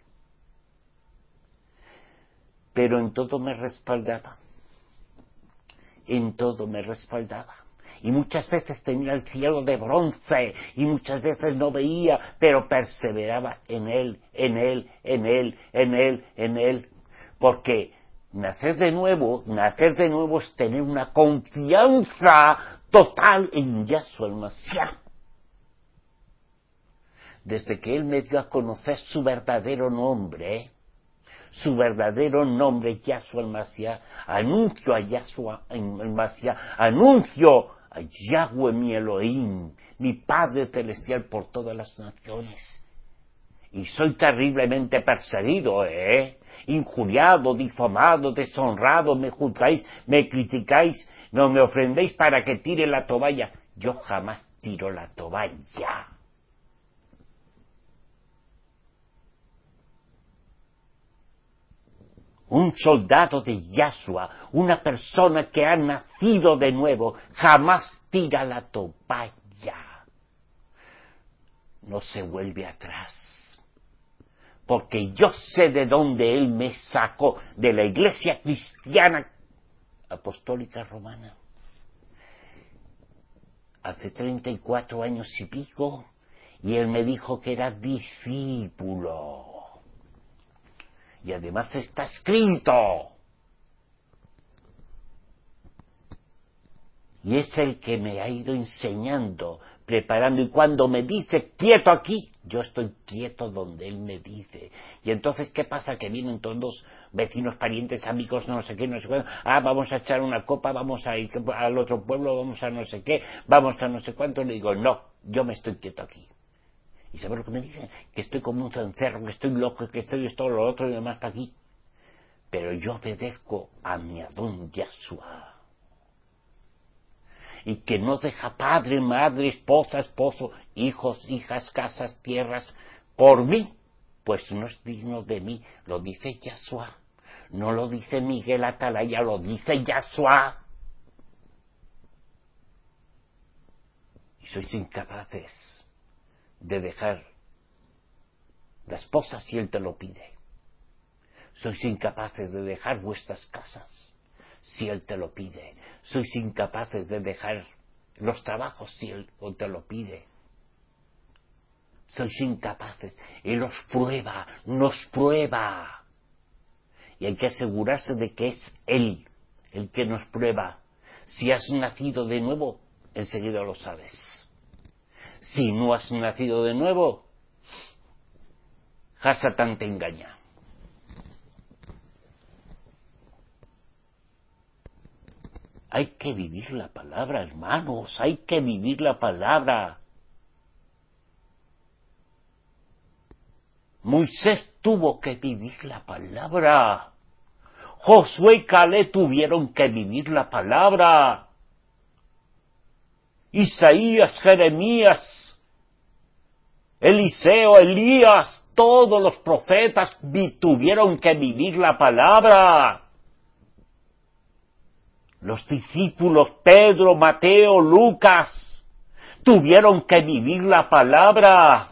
pero en todo me respaldaba, en todo me respaldaba. Y muchas veces tenía el cielo de bronce, y muchas veces no veía, pero perseveraba en él, en él, en él, en él, en él. Porque nacer de nuevo, nacer de nuevo es tener una confianza total en Yahshua el Mashiach. Desde que él me dio a conocer su verdadero nombre, su verdadero nombre, Yahshua el Mashiach, anuncio a Yahshua el Mashiach, anuncio a Yahweh mi Elohim, mi Padre Celestial por todas las naciones. Y soy terriblemente perseguido, ¿eh? Injuriado, difamado, deshonrado, me juzgáis, me criticáis, no me ofrendéis para que tire la toalla. Yo jamás tiro la toalla. Un soldado de Yahshua, una persona que ha nacido de nuevo, jamás tira la toalla. No se vuelve atrás. Porque yo sé de dónde él me sacó, de la iglesia cristiana apostólica romana. Hace treinta y cuatro años y pico, y él me dijo que era discípulo. Y además está escrito. Y es el que me ha ido enseñando, preparando. Y cuando me dice quieto aquí, yo estoy quieto donde él me dice. Y entonces, ¿qué pasa? Que vienen todos vecinos, parientes, amigos, no sé qué, no sé cuánto. Ah, vamos a echar una copa, vamos a ir al otro pueblo, vamos a no sé qué, vamos a no sé cuánto. Y le digo, no, yo me estoy quieto aquí. ¿Y sabes lo que me dicen? Que estoy como un cencerro, que estoy loco, que estoy esto, lo otro y demás para aquí. Pero yo obedezco a mi Adón Yahshua. Y que no deja padre, madre, esposa, esposo, hijos, hijas, casas, tierras, por mí, pues no es digno de mí. Lo dice Yahshua. No lo dice Miguel Atalaya, lo dice Yahshua. Y sois incapaces de dejar la esposa si él te lo pide. Sois incapaces de dejar vuestras casas si él te lo pide. Sois incapaces de dejar los trabajos si él te lo pide. Sois incapaces. Él os prueba, nos prueba. Y hay que asegurarse de que es él el que nos prueba. Si has nacido de nuevo, enseguida lo sabes. Si no has nacido de nuevo, Hasatán te engaña. Hay que vivir la palabra, hermanos, hay que vivir la palabra. Moisés tuvo que vivir la palabra. Josué y Caleb tuvieron que vivir la palabra. Isaías, Jeremías, Eliseo, Elías, todos los profetas tuvieron que vivir la palabra. Los discípulos Pedro, Mateo, Lucas tuvieron que vivir la palabra.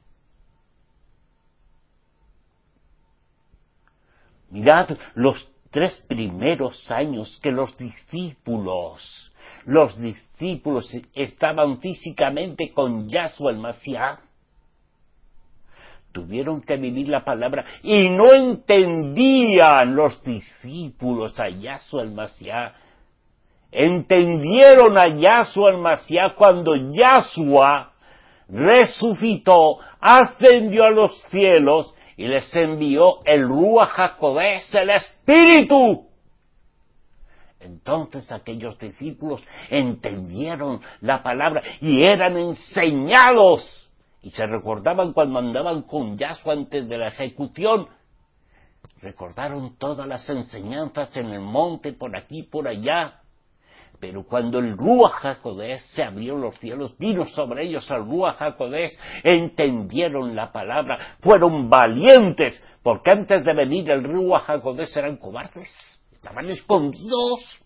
Mirad los tres primeros años que los discípulos, los discípulos estaban físicamente con Yahshua el Mashiach. Tuvieron que vivir la palabra y no entendían los discípulos a Yahshua el Mashiach. Entendieron a Yahshua el Mashiach cuando Yahshua resucitó, ascendió a los cielos y les envió el Ruach HaKodesh, el Espíritu. Entonces aquellos discípulos entendieron la palabra y eran enseñados. Y se recordaban cuando andaban con Yahshua antes de la ejecución. Recordaron todas las enseñanzas en el monte, por aquí, por allá. Pero cuando el Ruach HaKodesh se abrió los cielos, vino sobre ellos el Ruach HaKodesh, entendieron la palabra, fueron valientes, porque antes de venir el Ruach HaKodesh eran cobardes, estaban escondidos.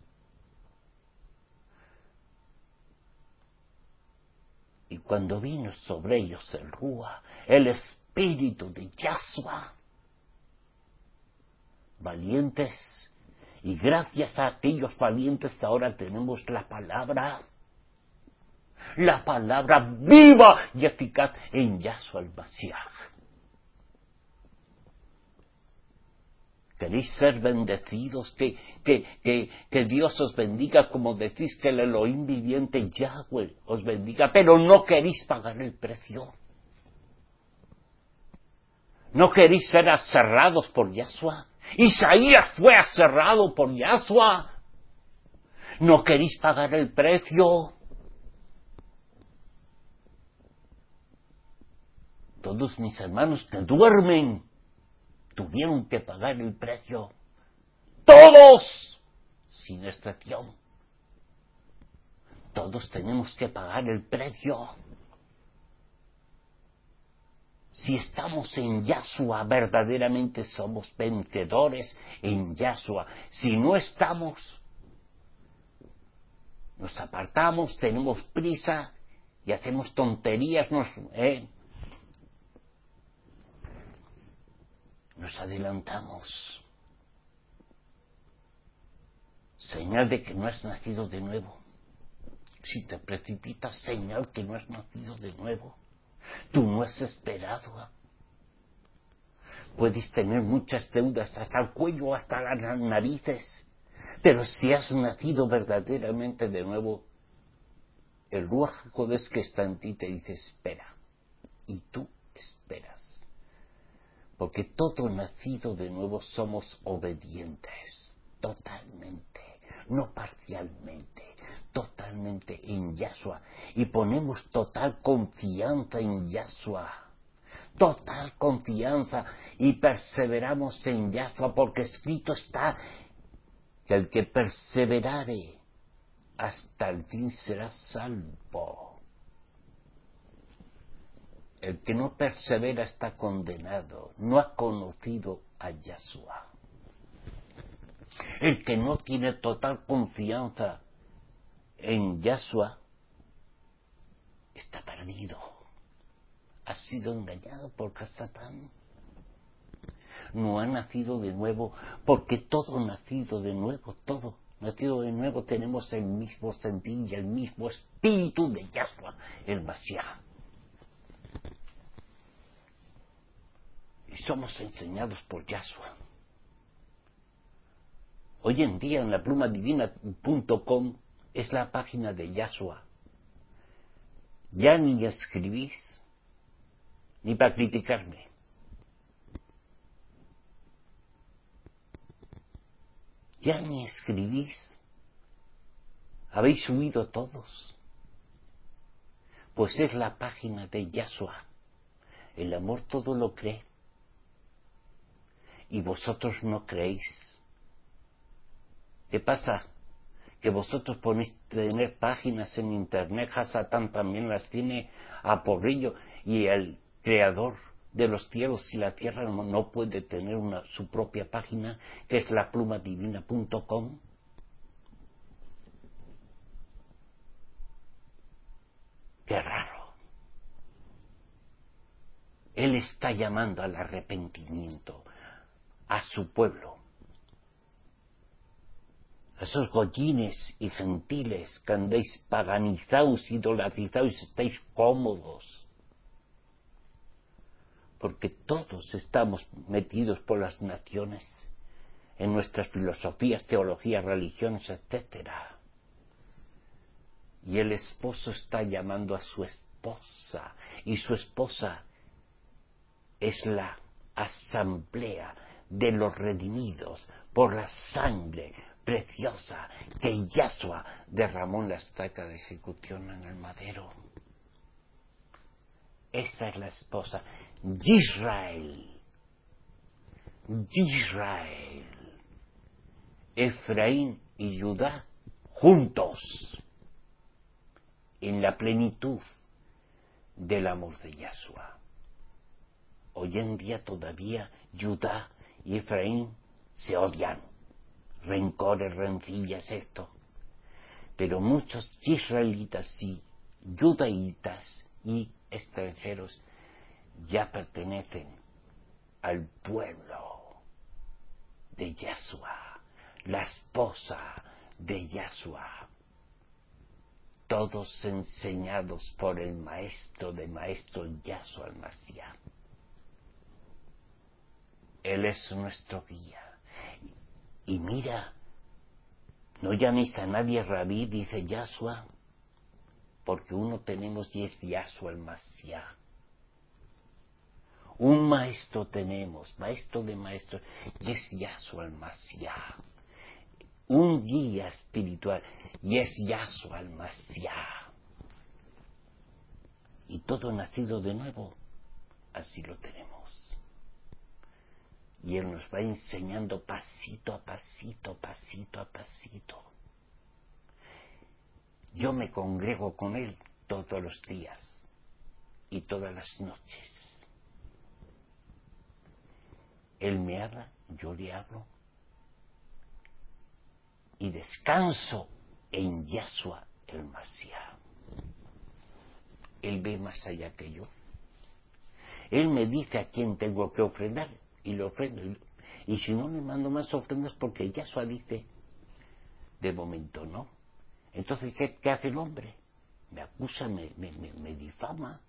Y cuando vino sobre ellos el Ruach, el Espíritu de Yahshua, valientes. Y gracias a aquellos valientes ahora tenemos la palabra, la palabra viva y eficaz en Yahshua el Mashiach. ¿Queréis ser bendecidos? Que, que, que, que Dios os bendiga, como decís que el Elohim viviente Yahweh os bendiga, pero no queréis pagar el precio. ¿No queréis ser aserrados por Yahshua? Isaías fue aserrado por Yahshua. ¿No queréis pagar el precio? Todos mis hermanos que duermen tuvieron que pagar el precio. Todos, sin excepción. Todos tenemos que pagar el precio. Si estamos en Yahshua, verdaderamente somos vencedores en Yahshua. Si no estamos, nos apartamos, tenemos prisa y hacemos tonterías, nos, eh, nos adelantamos. Señal de que no has nacido de nuevo. Si te precipitas, señal que no has nacido de nuevo. Tú no has esperado. Puedes tener muchas deudas hasta el cuello, hasta las narices, pero si has nacido verdaderamente de nuevo, el Ruach HaKodesh que está en ti te dice espera, y tú esperas, porque todo nacido de nuevo somos obedientes, totalmente, no parcialmente, totalmente en Yahshua, y ponemos total confianza en Yahshua, total confianza, y perseveramos en Yahshua, porque escrito está que el que perseverare hasta el fin será salvo. El que no persevera está condenado, no ha conocido a Yahshua. El que no tiene total confianza en Yahshua está perdido. Ha sido engañado por Satán. No ha nacido de nuevo, porque todo nacido de nuevo, todo nacido de nuevo tenemos el mismo sentir y el mismo espíritu de Yahshua, el Mashiach. Y somos enseñados por Yahshua. Hoy en día en la pluma divina punto com es la página de Yahshua. Ya ni escribís, ni para criticarme. Ya ni escribís. Habéis huido todos. Pues es la página de Yahshua. El amor todo lo cree. Y vosotros no creéis. ¿Qué pasa? Que vosotros ponéis tener páginas en internet, Satán también las tiene a porrillo, y el creador de los cielos y la tierra no, no puede tener una, su propia página, que es la pluma divina punto com. Qué raro. Él está llamando al arrepentimiento a su pueblo. Esos goyines y gentiles que andéis paganizados, idolatrizados, estáis cómodos. Porque todos estamos metidos por las naciones en nuestras filosofías, teologías, religiones, etcétera. Y el esposo está llamando a su esposa, y su esposa es la asamblea de los redimidos por la sangre preciosa que Yahshua derramó en la estaca de ejecución en el madero. Esa es la esposa de Israel. Israel, Efraín y Judá juntos en la plenitud del amor de Yahshua. Hoy en día todavía Judá y Efraín se odian, rencores, rencillas, esto. Pero muchos israelitas y judaítas y extranjeros ya pertenecen al pueblo de Yahshua, la esposa de Yahshua, todos enseñados por el maestro de maestro Yahshua el Mashiach. Él es nuestro guía. Y mira, no llaméis a nadie rabí, dice Yahshua, porque uno tenemos y es Yahshua el Mashiach. Un maestro tenemos, maestro de maestros, y es Yahshua el Mashiach. Un guía espiritual, y es Yahshua el Mashiach. Y todo nacido de nuevo, así lo tenemos. Y Él nos va enseñando pasito a pasito, pasito a pasito. Yo me congrego con Él todos los días y todas las noches. Él me habla, yo le hablo. Y descanso en Yahshua el Mashiach. Él ve más allá que yo. Él me dice a quién tengo que ofrendar y le ofrendo. Y si no le mando más ofrendas porque Yahshua dice, de momento no. Entonces, ¿qué, qué hace el hombre? Me acusa, me, me, me, me difama.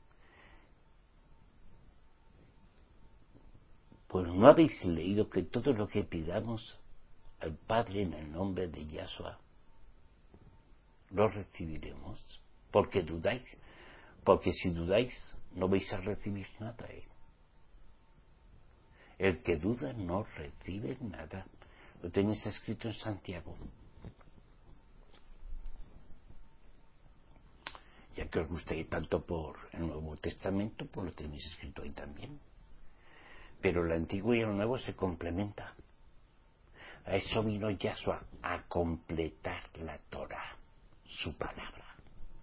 Pues no habéis leído que todo lo que pidamos al Padre en el nombre de Yahshua lo recibiremos. Porque dudáis. Porque si dudáis no vais a recibir nada. ¿eh? El que duda no recibe nada. Lo tenéis escrito en Santiago. Ya que os guste tanto por el Nuevo Testamento, pues lo tenéis escrito ahí también. Pero el Antiguo y el Nuevo se complementan. A eso vino Yahshua, a completar la Torah, su palabra.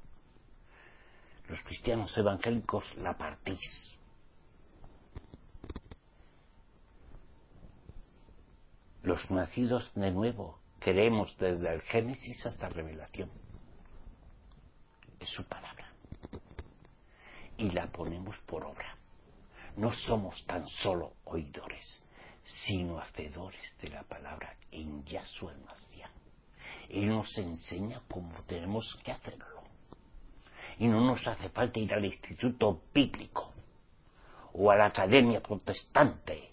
Los cristianos evangélicos la partís. Los nacidos de nuevo creemos desde el Génesis hasta Revelación. Es su palabra. Y la ponemos por obra. No somos tan solo oidores, sino hacedores de la palabra en Yahshua el Mashiach. Él nos enseña cómo tenemos que hacerlo. Y no nos hace falta ir al instituto bíblico o a la academia protestante.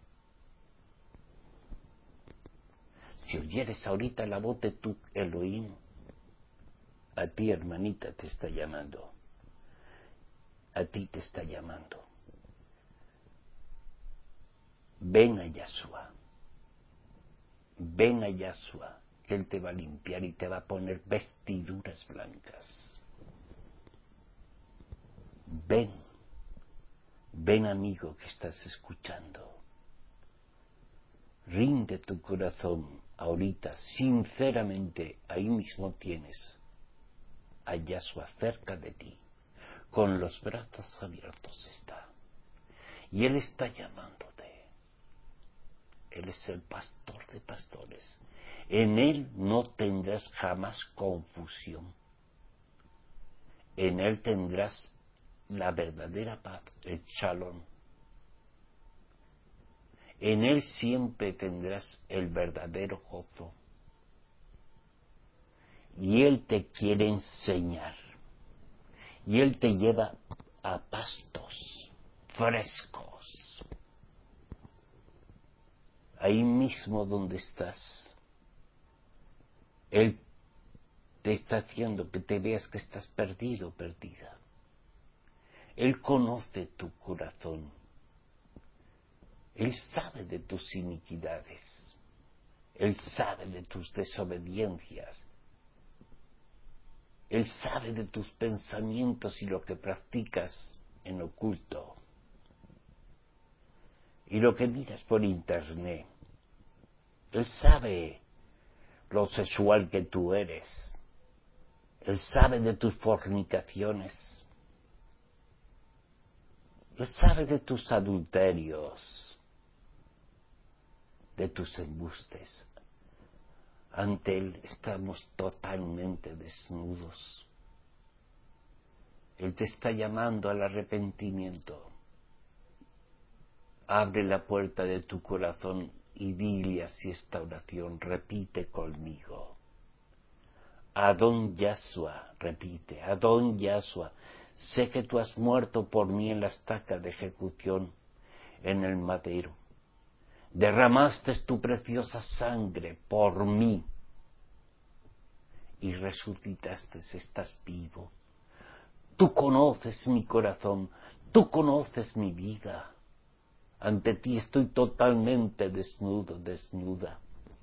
Si oyeres ahorita la voz de tu Elohim, a ti, hermanita, te está llamando. A ti te está llamando. Ven a Yahshua. Ven a Yahshua, que Él te va a limpiar y te va a poner vestiduras blancas. Ven. Ven, amigo, que estás escuchando. Rinde tu corazón ahorita, sinceramente, ahí mismo tienes a Yahshua cerca de ti, con los brazos abiertos está. Y Él está llamándote. Él es el pastor de pastores. En Él no tendrás jamás confusión. En Él tendrás la verdadera paz, el shalom. En Él siempre tendrás el verdadero gozo. Y Él te quiere enseñar. Y Él te lleva a pastos frescos. Ahí mismo donde estás. Él te está haciendo que te veas que estás perdido, perdida. Él conoce tu corazón. Él sabe de tus iniquidades. Él sabe de tus desobediencias. Él sabe de tus pensamientos y lo que practicas en oculto. Y lo que miras por internet. Él sabe lo sexual que tú eres. Él sabe de tus fornicaciones. Él sabe de tus adulterios, de tus embustes. Ante Él estamos totalmente desnudos. Él te está llamando al arrepentimiento. Abre la puerta de tu corazón y dile así esta oración. Repite conmigo. Adón Yahshua, repite. Adón Yahshua, sé que tú has muerto por mí en la estaca de ejecución, en el madero. Derramaste tu preciosa sangre por mí y resucitaste, estás vivo. Tú conoces mi corazón, tú conoces mi vida. Ante ti estoy totalmente desnudo, desnuda.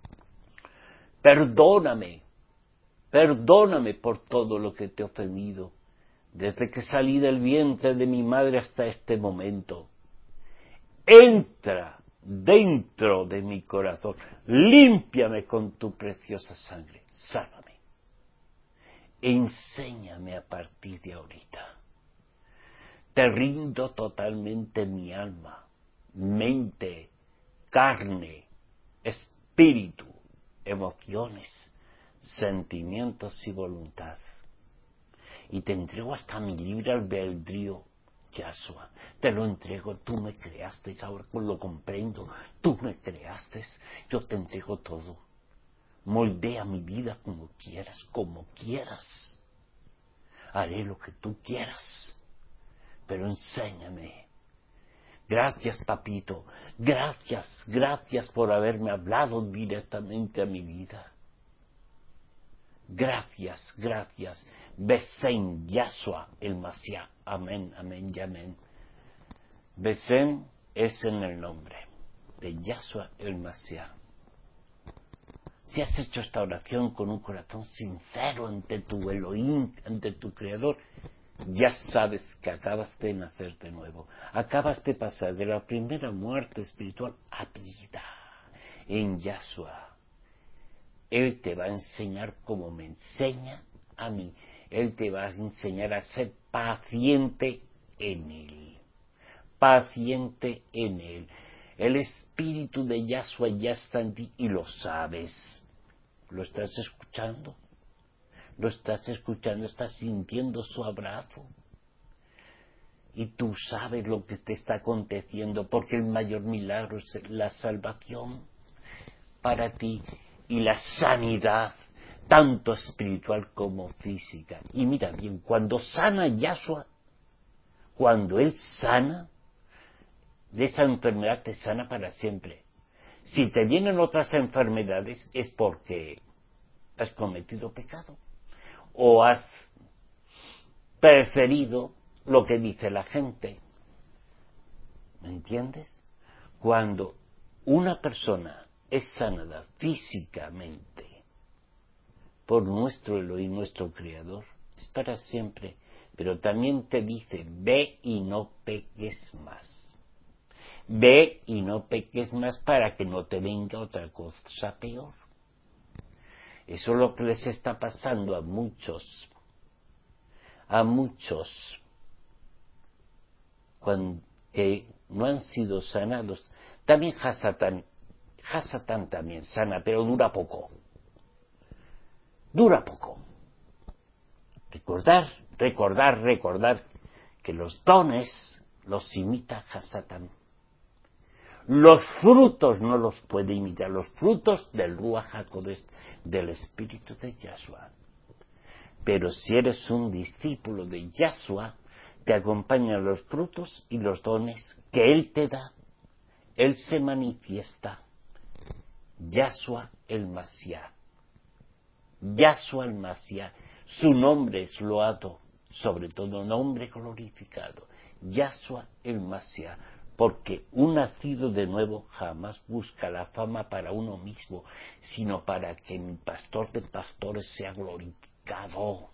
Perdóname, perdóname por todo lo que te he ofendido, desde que salí del vientre de mi madre hasta este momento. Entra dentro de mi corazón, límpiame con tu preciosa sangre, sálvame. Enséñame a partir de ahorita. Te rindo totalmente mi alma, mente, carne, espíritu, emociones, sentimientos y voluntad. Y te entrego hasta mi libre albedrío, Yahshua. Te lo entrego, tú me creaste, ahora lo comprendo. Tú me creaste, yo te entrego todo. Moldea mi vida como quieras, como quieras. Haré lo que tú quieras, pero enséñame. Gracias, papito. Gracias, gracias por haberme hablado directamente a mi vida. Gracias, gracias. Besén Yahshua el Mashiach. Amén, amén y amén. Besén es en el nombre de Yahshua el Mashiach. Si has hecho esta oración con un corazón sincero ante tu Elohim, ante tu Creador, ya sabes que acabas de nacer de nuevo. Acabas de pasar de la primera muerte espiritual a vida en Yahshua. Él te va a enseñar como me enseña a mí. Él te va a enseñar a ser paciente en Él. Paciente en Él. El espíritu de Yahshua ya está en ti y lo sabes. ¿Lo estás escuchando? ¿Lo estás escuchando? ¿Estás sintiendo su abrazo? Y tú sabes lo que te está aconteciendo, porque el mayor milagro es la salvación para ti y la sanidad, tanto espiritual como física. Y mira bien, cuando sana Yahshua, cuando Él sana, de esa enfermedad te sana para siempre. Si te vienen otras enfermedades es porque has cometido pecado o has preferido lo que dice la gente. ¿Me entiendes? Cuando una persona es sanada físicamente por nuestro Elohim, nuestro Creador, es para siempre. Pero también te dice, ve y no peques más. Ve y no peques más para que no te venga otra cosa peor. Eso es lo que les está pasando a muchos, a muchos, cuando, que no han sido sanados. También Hasatán, Hasatán también sana, pero dura poco. Dura poco. Recordar, recordar, recordar que los dones los imita Hasatán. Los frutos no los puede imitar, los frutos del Ruach HaKodesh, del Espíritu de Yahshua. Pero si eres un discípulo de Yahshua, te acompañan los frutos y los dones que Él te da. Él se manifiesta. Yahshua el Mashiach. Yahshua el Mashiach. Su nombre es loado, sobre todo nombre glorificado. Yahshua el Mashiach. porque un nacido de nuevo jamás busca la fama para uno mismo, sino para que mi pastor de pastores sea glorificado.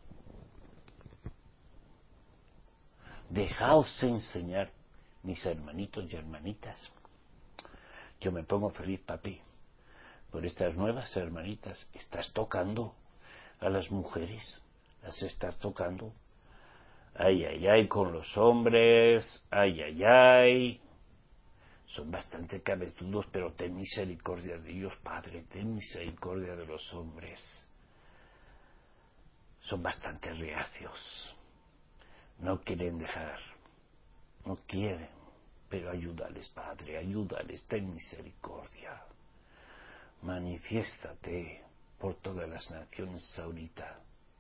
Dejaos enseñar, mis hermanitos y hermanitas. Yo me pongo feliz, papi, por estas nuevas hermanitas. Estás tocando a las mujeres, las estás tocando. Ay, ay, ay, con los hombres, ay, ay, ay. Son bastante cabezudos, pero ten misericordia de ellos, Padre, ten misericordia de los hombres. Son bastante reacios. No quieren dejar, no quieren, pero ayúdales, Padre, ayúdales, ten misericordia. Manifiéstate por todas las naciones ahorita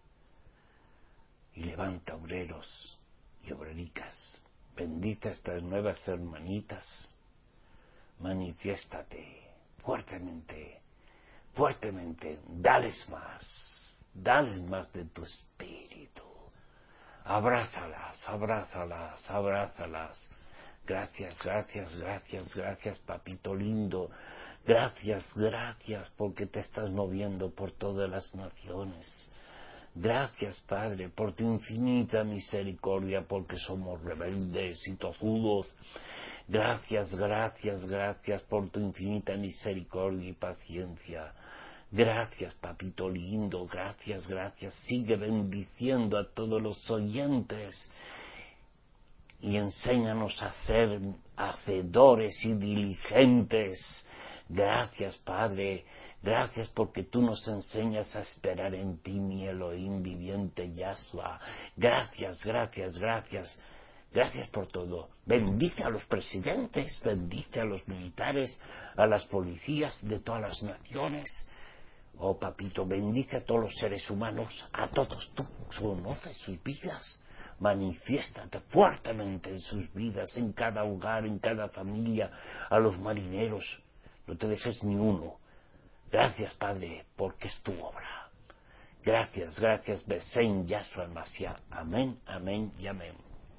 y levanta obreros y obrericas. Bendice a estas nuevas hermanitas. Manifiéstate fuertemente, fuertemente, dales más, dales más de tu espíritu. Abrázalas, abrázalas, abrázalas. Gracias, gracias, gracias, gracias, papito lindo. Gracias, gracias, porque te estás moviendo por todas las naciones. Gracias, Padre, por tu infinita misericordia, porque somos rebeldes y tozudos. Gracias, gracias, gracias por tu infinita misericordia y paciencia. Gracias, papito lindo, gracias, gracias. Sigue bendiciendo a todos los oyentes y enséñanos a ser hacedores y diligentes. Gracias, Padre, gracias porque tú nos enseñas a esperar en ti, mi Elohim viviente, Yahshua. Gracias, gracias, gracias. Gracias por todo. Bendice a los presidentes, bendice a los militares, a las policías de todas las naciones. Oh, papito, bendice a todos los seres humanos, a todos. Tú conoces sus vidas. Manifiéstate fuertemente en sus vidas, en cada hogar, en cada familia, a los marineros. No te dejes ni uno. Gracias, Padre, porque es tu obra. Gracias, gracias, Besén Yahshua Mashiach. Amén, amén y amén.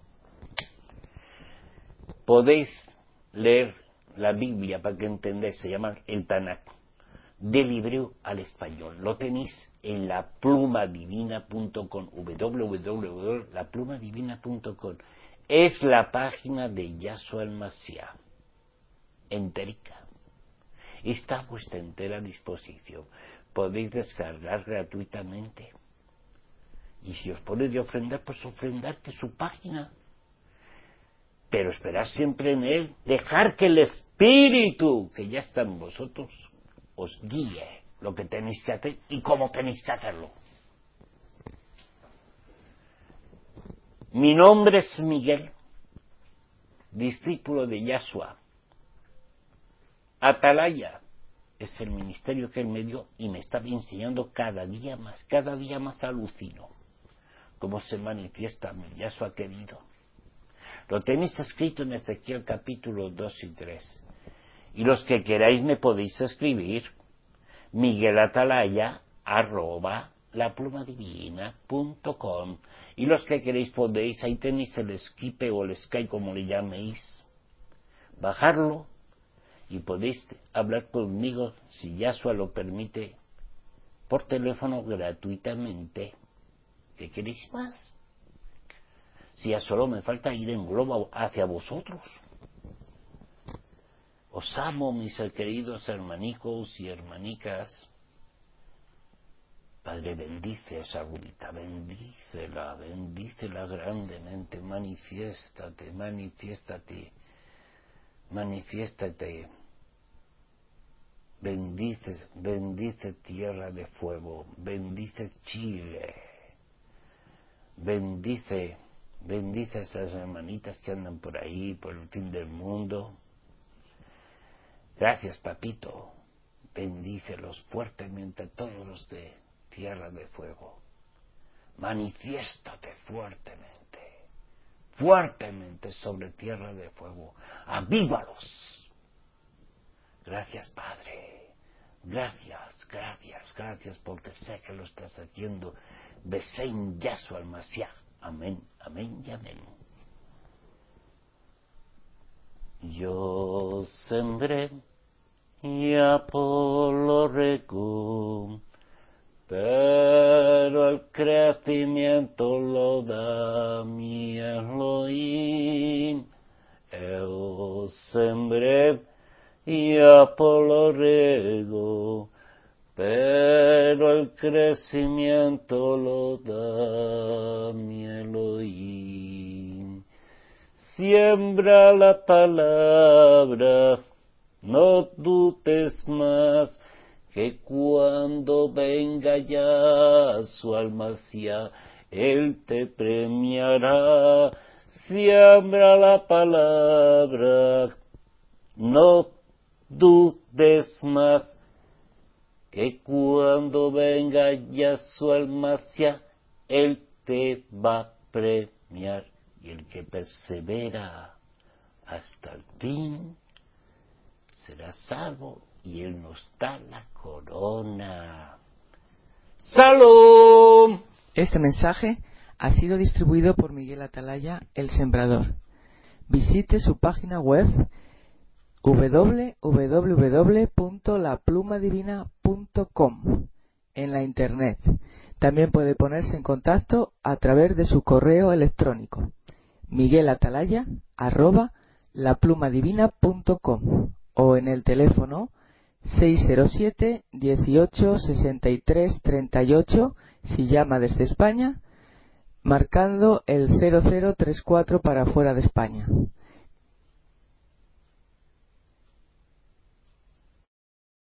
Podéis leer la Biblia para que entendáis, se llama el Tanakh, del hebreo al español. Lo tenéis en la pluma divina punto com, doble u doble u doble u punto la pluma divina punto com. Es la página de Yahshua el Mashiach, enterica. Está a vuestra entera disposición. Podéis descargar gratuitamente. Y si os ponéis de ofrendar, pues ofrendad que su página. Pero esperad siempre en Él, dejar que el Espíritu, que ya está en vosotros, os guíe lo que tenéis que hacer y cómo tenéis que hacerlo. Mi nombre es Miguel, discípulo de Yahshua. Atalaya es el ministerio que Él me dio y me está enseñando cada día más, cada día más alucino cómo se manifiesta mi Yahshua querido. Lo tenéis escrito en Ezequiel capítulo dos y tres. Y los que queráis me podéis escribir miguelatalaya arroba laplumadivina punto com. Y los que queréis podéis, ahí tenéis el Skype o el Skype como le llaméis, bajarlo y podéis hablar conmigo, si Yahshua lo permite, por teléfono gratuitamente. ¿Qué queréis más? Si ya solo me falta ir en globo hacia vosotros. Os amo, mis queridos hermanicos y hermanicas. Padre, bendice a esa rubita, bendícela, bendícela grandemente, manifiéstate, manifiéstate, manifiéstate. Bendice, bendice Tierra de Fuego, bendice Chile, bendice... Bendice a esas hermanitas que andan por ahí, por el fin del mundo. Gracias, papito. Bendícelos fuertemente a todos los de Tierra de Fuego. Manifiéstate fuertemente, fuertemente sobre Tierra de Fuego. Avívalos. Gracias, Padre. Gracias, gracias, gracias, porque sé que lo estás haciendo. Besén Yahshua el Mashiach. Amén, amén y amén. Yo sembré y Apolo regó, pero el crecimiento lo da mi Elohim. Yo sembré y Apolo regó, pero el crecimiento lo da mi Elohim. Siembra la palabra, no dudes más, que cuando venga ya su almacia, Él te premiará. Siembra la palabra, no dudes más, que cuando venga ya su almacia, Él te va a premiar. Y el que persevera hasta el fin será salvo, y Él nos da la corona. ¡Salud! Este mensaje ha sido distribuido por Miguel Atalaya, el Sembrador. Visite su página web doble u doble u doble u punto la pluma divina punto com en la internet. También puede ponerse en contacto a través de su correo electrónico miguelatalaya arroba la pluma divina punto com o en el teléfono seis cero siete, dieciocho, sesenta y tres, treinta y ocho si llama desde España, marcando el cero cero tres cuatro para fuera de España.